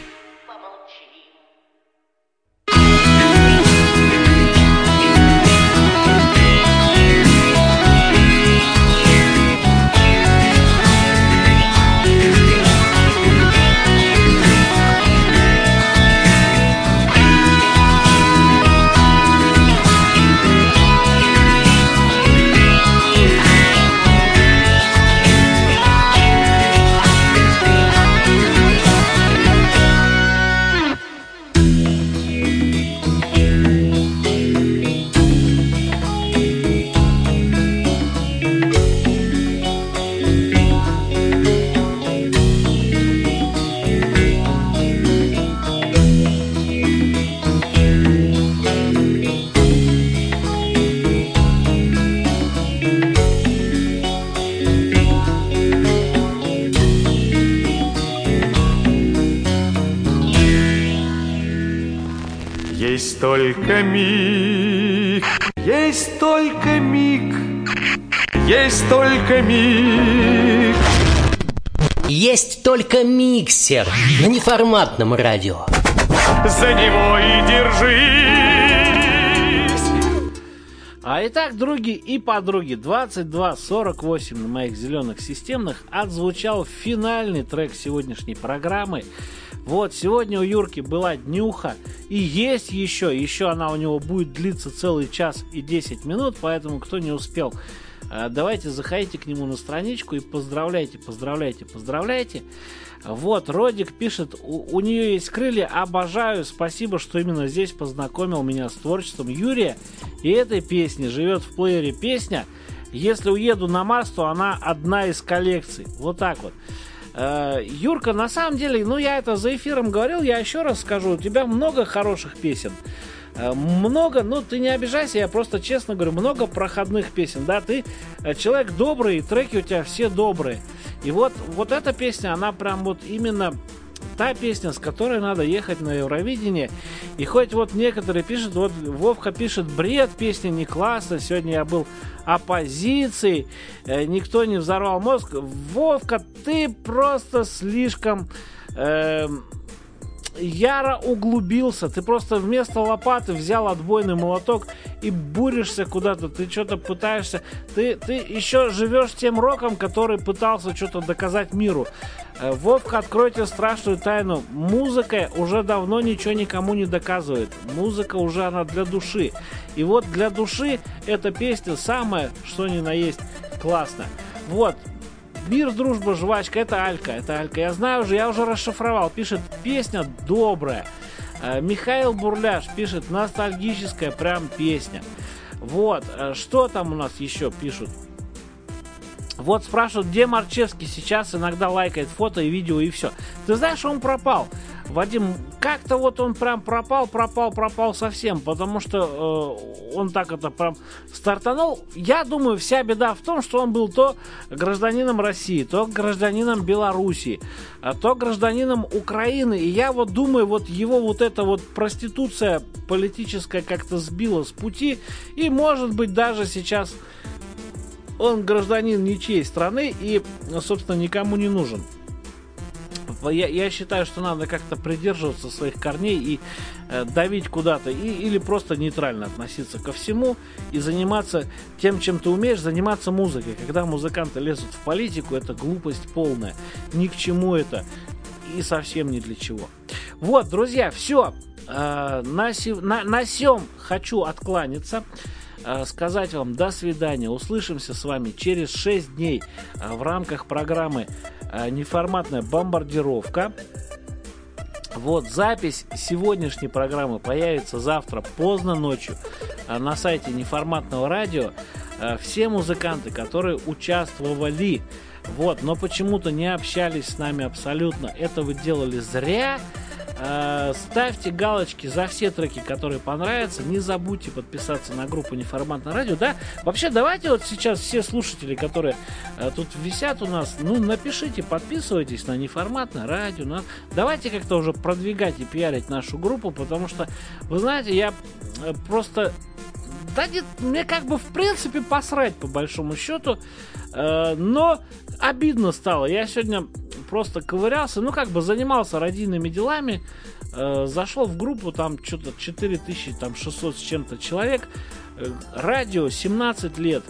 Есть только миг, есть только миг, есть только миг. Есть только миксер на неформатном радио. За него и держись. Итак, други и подруги, 22:48 на моих зеленых системных отзвучал финальный трек сегодняшней программы. Вот, сегодня у Юрки была днюха, и есть еще она у него будет длиться целый час и 10 минут, поэтому кто не успел, давайте заходите к нему на страничку и поздравляйте. Вот, Родик пишет, у нее есть крылья, обожаю, спасибо, что именно здесь познакомил меня с творчеством Юрия и этой песни. Живет в плеере песня «Если уеду на Марс, то она одна из коллекций». Вот так вот. Юрка, на самом деле, я это за эфиром говорил, я еще раз скажу, у тебя много хороших песен. Много, ты не обижайся, я просто честно говорю, много проходных песен, да, ты человек добрый, треки у тебя все добрые. И вот эта песня, она прям вот именно та песня, с которой надо ехать на Евровидение. И хоть вот некоторые пишут, вот Вовка пишет, бред, песня не классная, сегодня я был оппозицией, никто не взорвал мозг. Вовка, ты просто слишком... яро углубился, ты просто вместо лопаты взял отбойный молоток и буришься куда-то, ты что-то пытаешься, ты еще живешь тем роком, который пытался что-то доказать миру. Вовка, откройте страшную тайну, музыка уже давно ничего никому не доказывает, музыка уже она для души, и вот для души эта песня самая, что ни на есть, классно. Вот. Мир, дружба, жвачка, это Алька. Я знаю уже, я уже расшифровал. Пишет, песня добрая. Михаил Бурляш пишет, ностальгическая прям песня. Вот, что там у нас еще пишут? Вот спрашивают, где Марчевский сейчас, иногда лайкает фото и видео и все. Ты знаешь, он пропал. Вадим, как-то вот он прям пропал совсем, потому что он так это прям стартанул. Я думаю, вся беда в том, что он был то гражданином России, то гражданином Белоруссии, то гражданином Украины. И я вот думаю, вот его вот эта вот проституция политическая как-то сбила с пути. И может быть даже сейчас он гражданин ничьей страны и, собственно, никому не нужен. Я считаю, что надо как-то придерживаться своих корней и давить куда-то, или просто нейтрально относиться ко всему и заниматься тем, чем ты умеешь, заниматься музыкой. Когда музыканты лезут в политику, это глупость полная. Ни к чему это и совсем ни для чего. Вот, друзья, все. На сём хочу откланяться. Сказать вам до свидания. Услышимся с вами через 6 дней в рамках программы «Неформатная бомбардировка». Вот, запись сегодняшней программы появится завтра поздно ночью на сайте Неформатного радио. Все музыканты, которые участвовали, но почему-то не общались с нами абсолютно, это вы делали зря. Ставьте галочки за все треки, которые понравятся. Не забудьте подписаться на группу Неформатное радио. Да, вообще давайте вот сейчас все слушатели, которые тут висят у нас, напишите, подписывайтесь на Неформатное радио. Давайте как-то уже продвигать и пиарить нашу группу, потому что, вы знаете, я просто... Да нет, мне как бы в принципе посрать по большому счету, но обидно стало. Я сегодня просто ковырялся, занимался радийными делами, зашел в группу, там что-то 4600 с чем-то человек, радио 17 лет,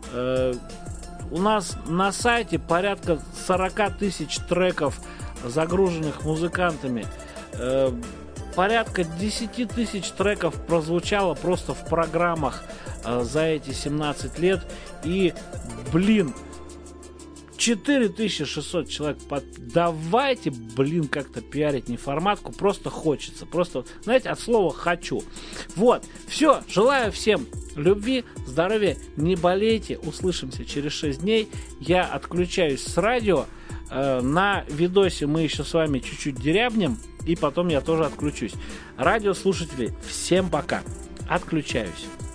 у нас на сайте порядка 40 тысяч треков, загруженных музыкантами, порядка 10 тысяч треков прозвучало просто в программах за эти 17 лет. И, 4600 человек. Давайте, как-то пиарить неформатку. Просто хочется. Просто, знаете, от слова «хочу». Вот. Все. Желаю всем любви, здоровья. Не болейте. Услышимся через 6 дней. Я отключаюсь с радио. На видосе мы еще с вами чуть-чуть дерябнем. И потом я тоже отключусь. Радиослушатели, всем пока. Отключаюсь.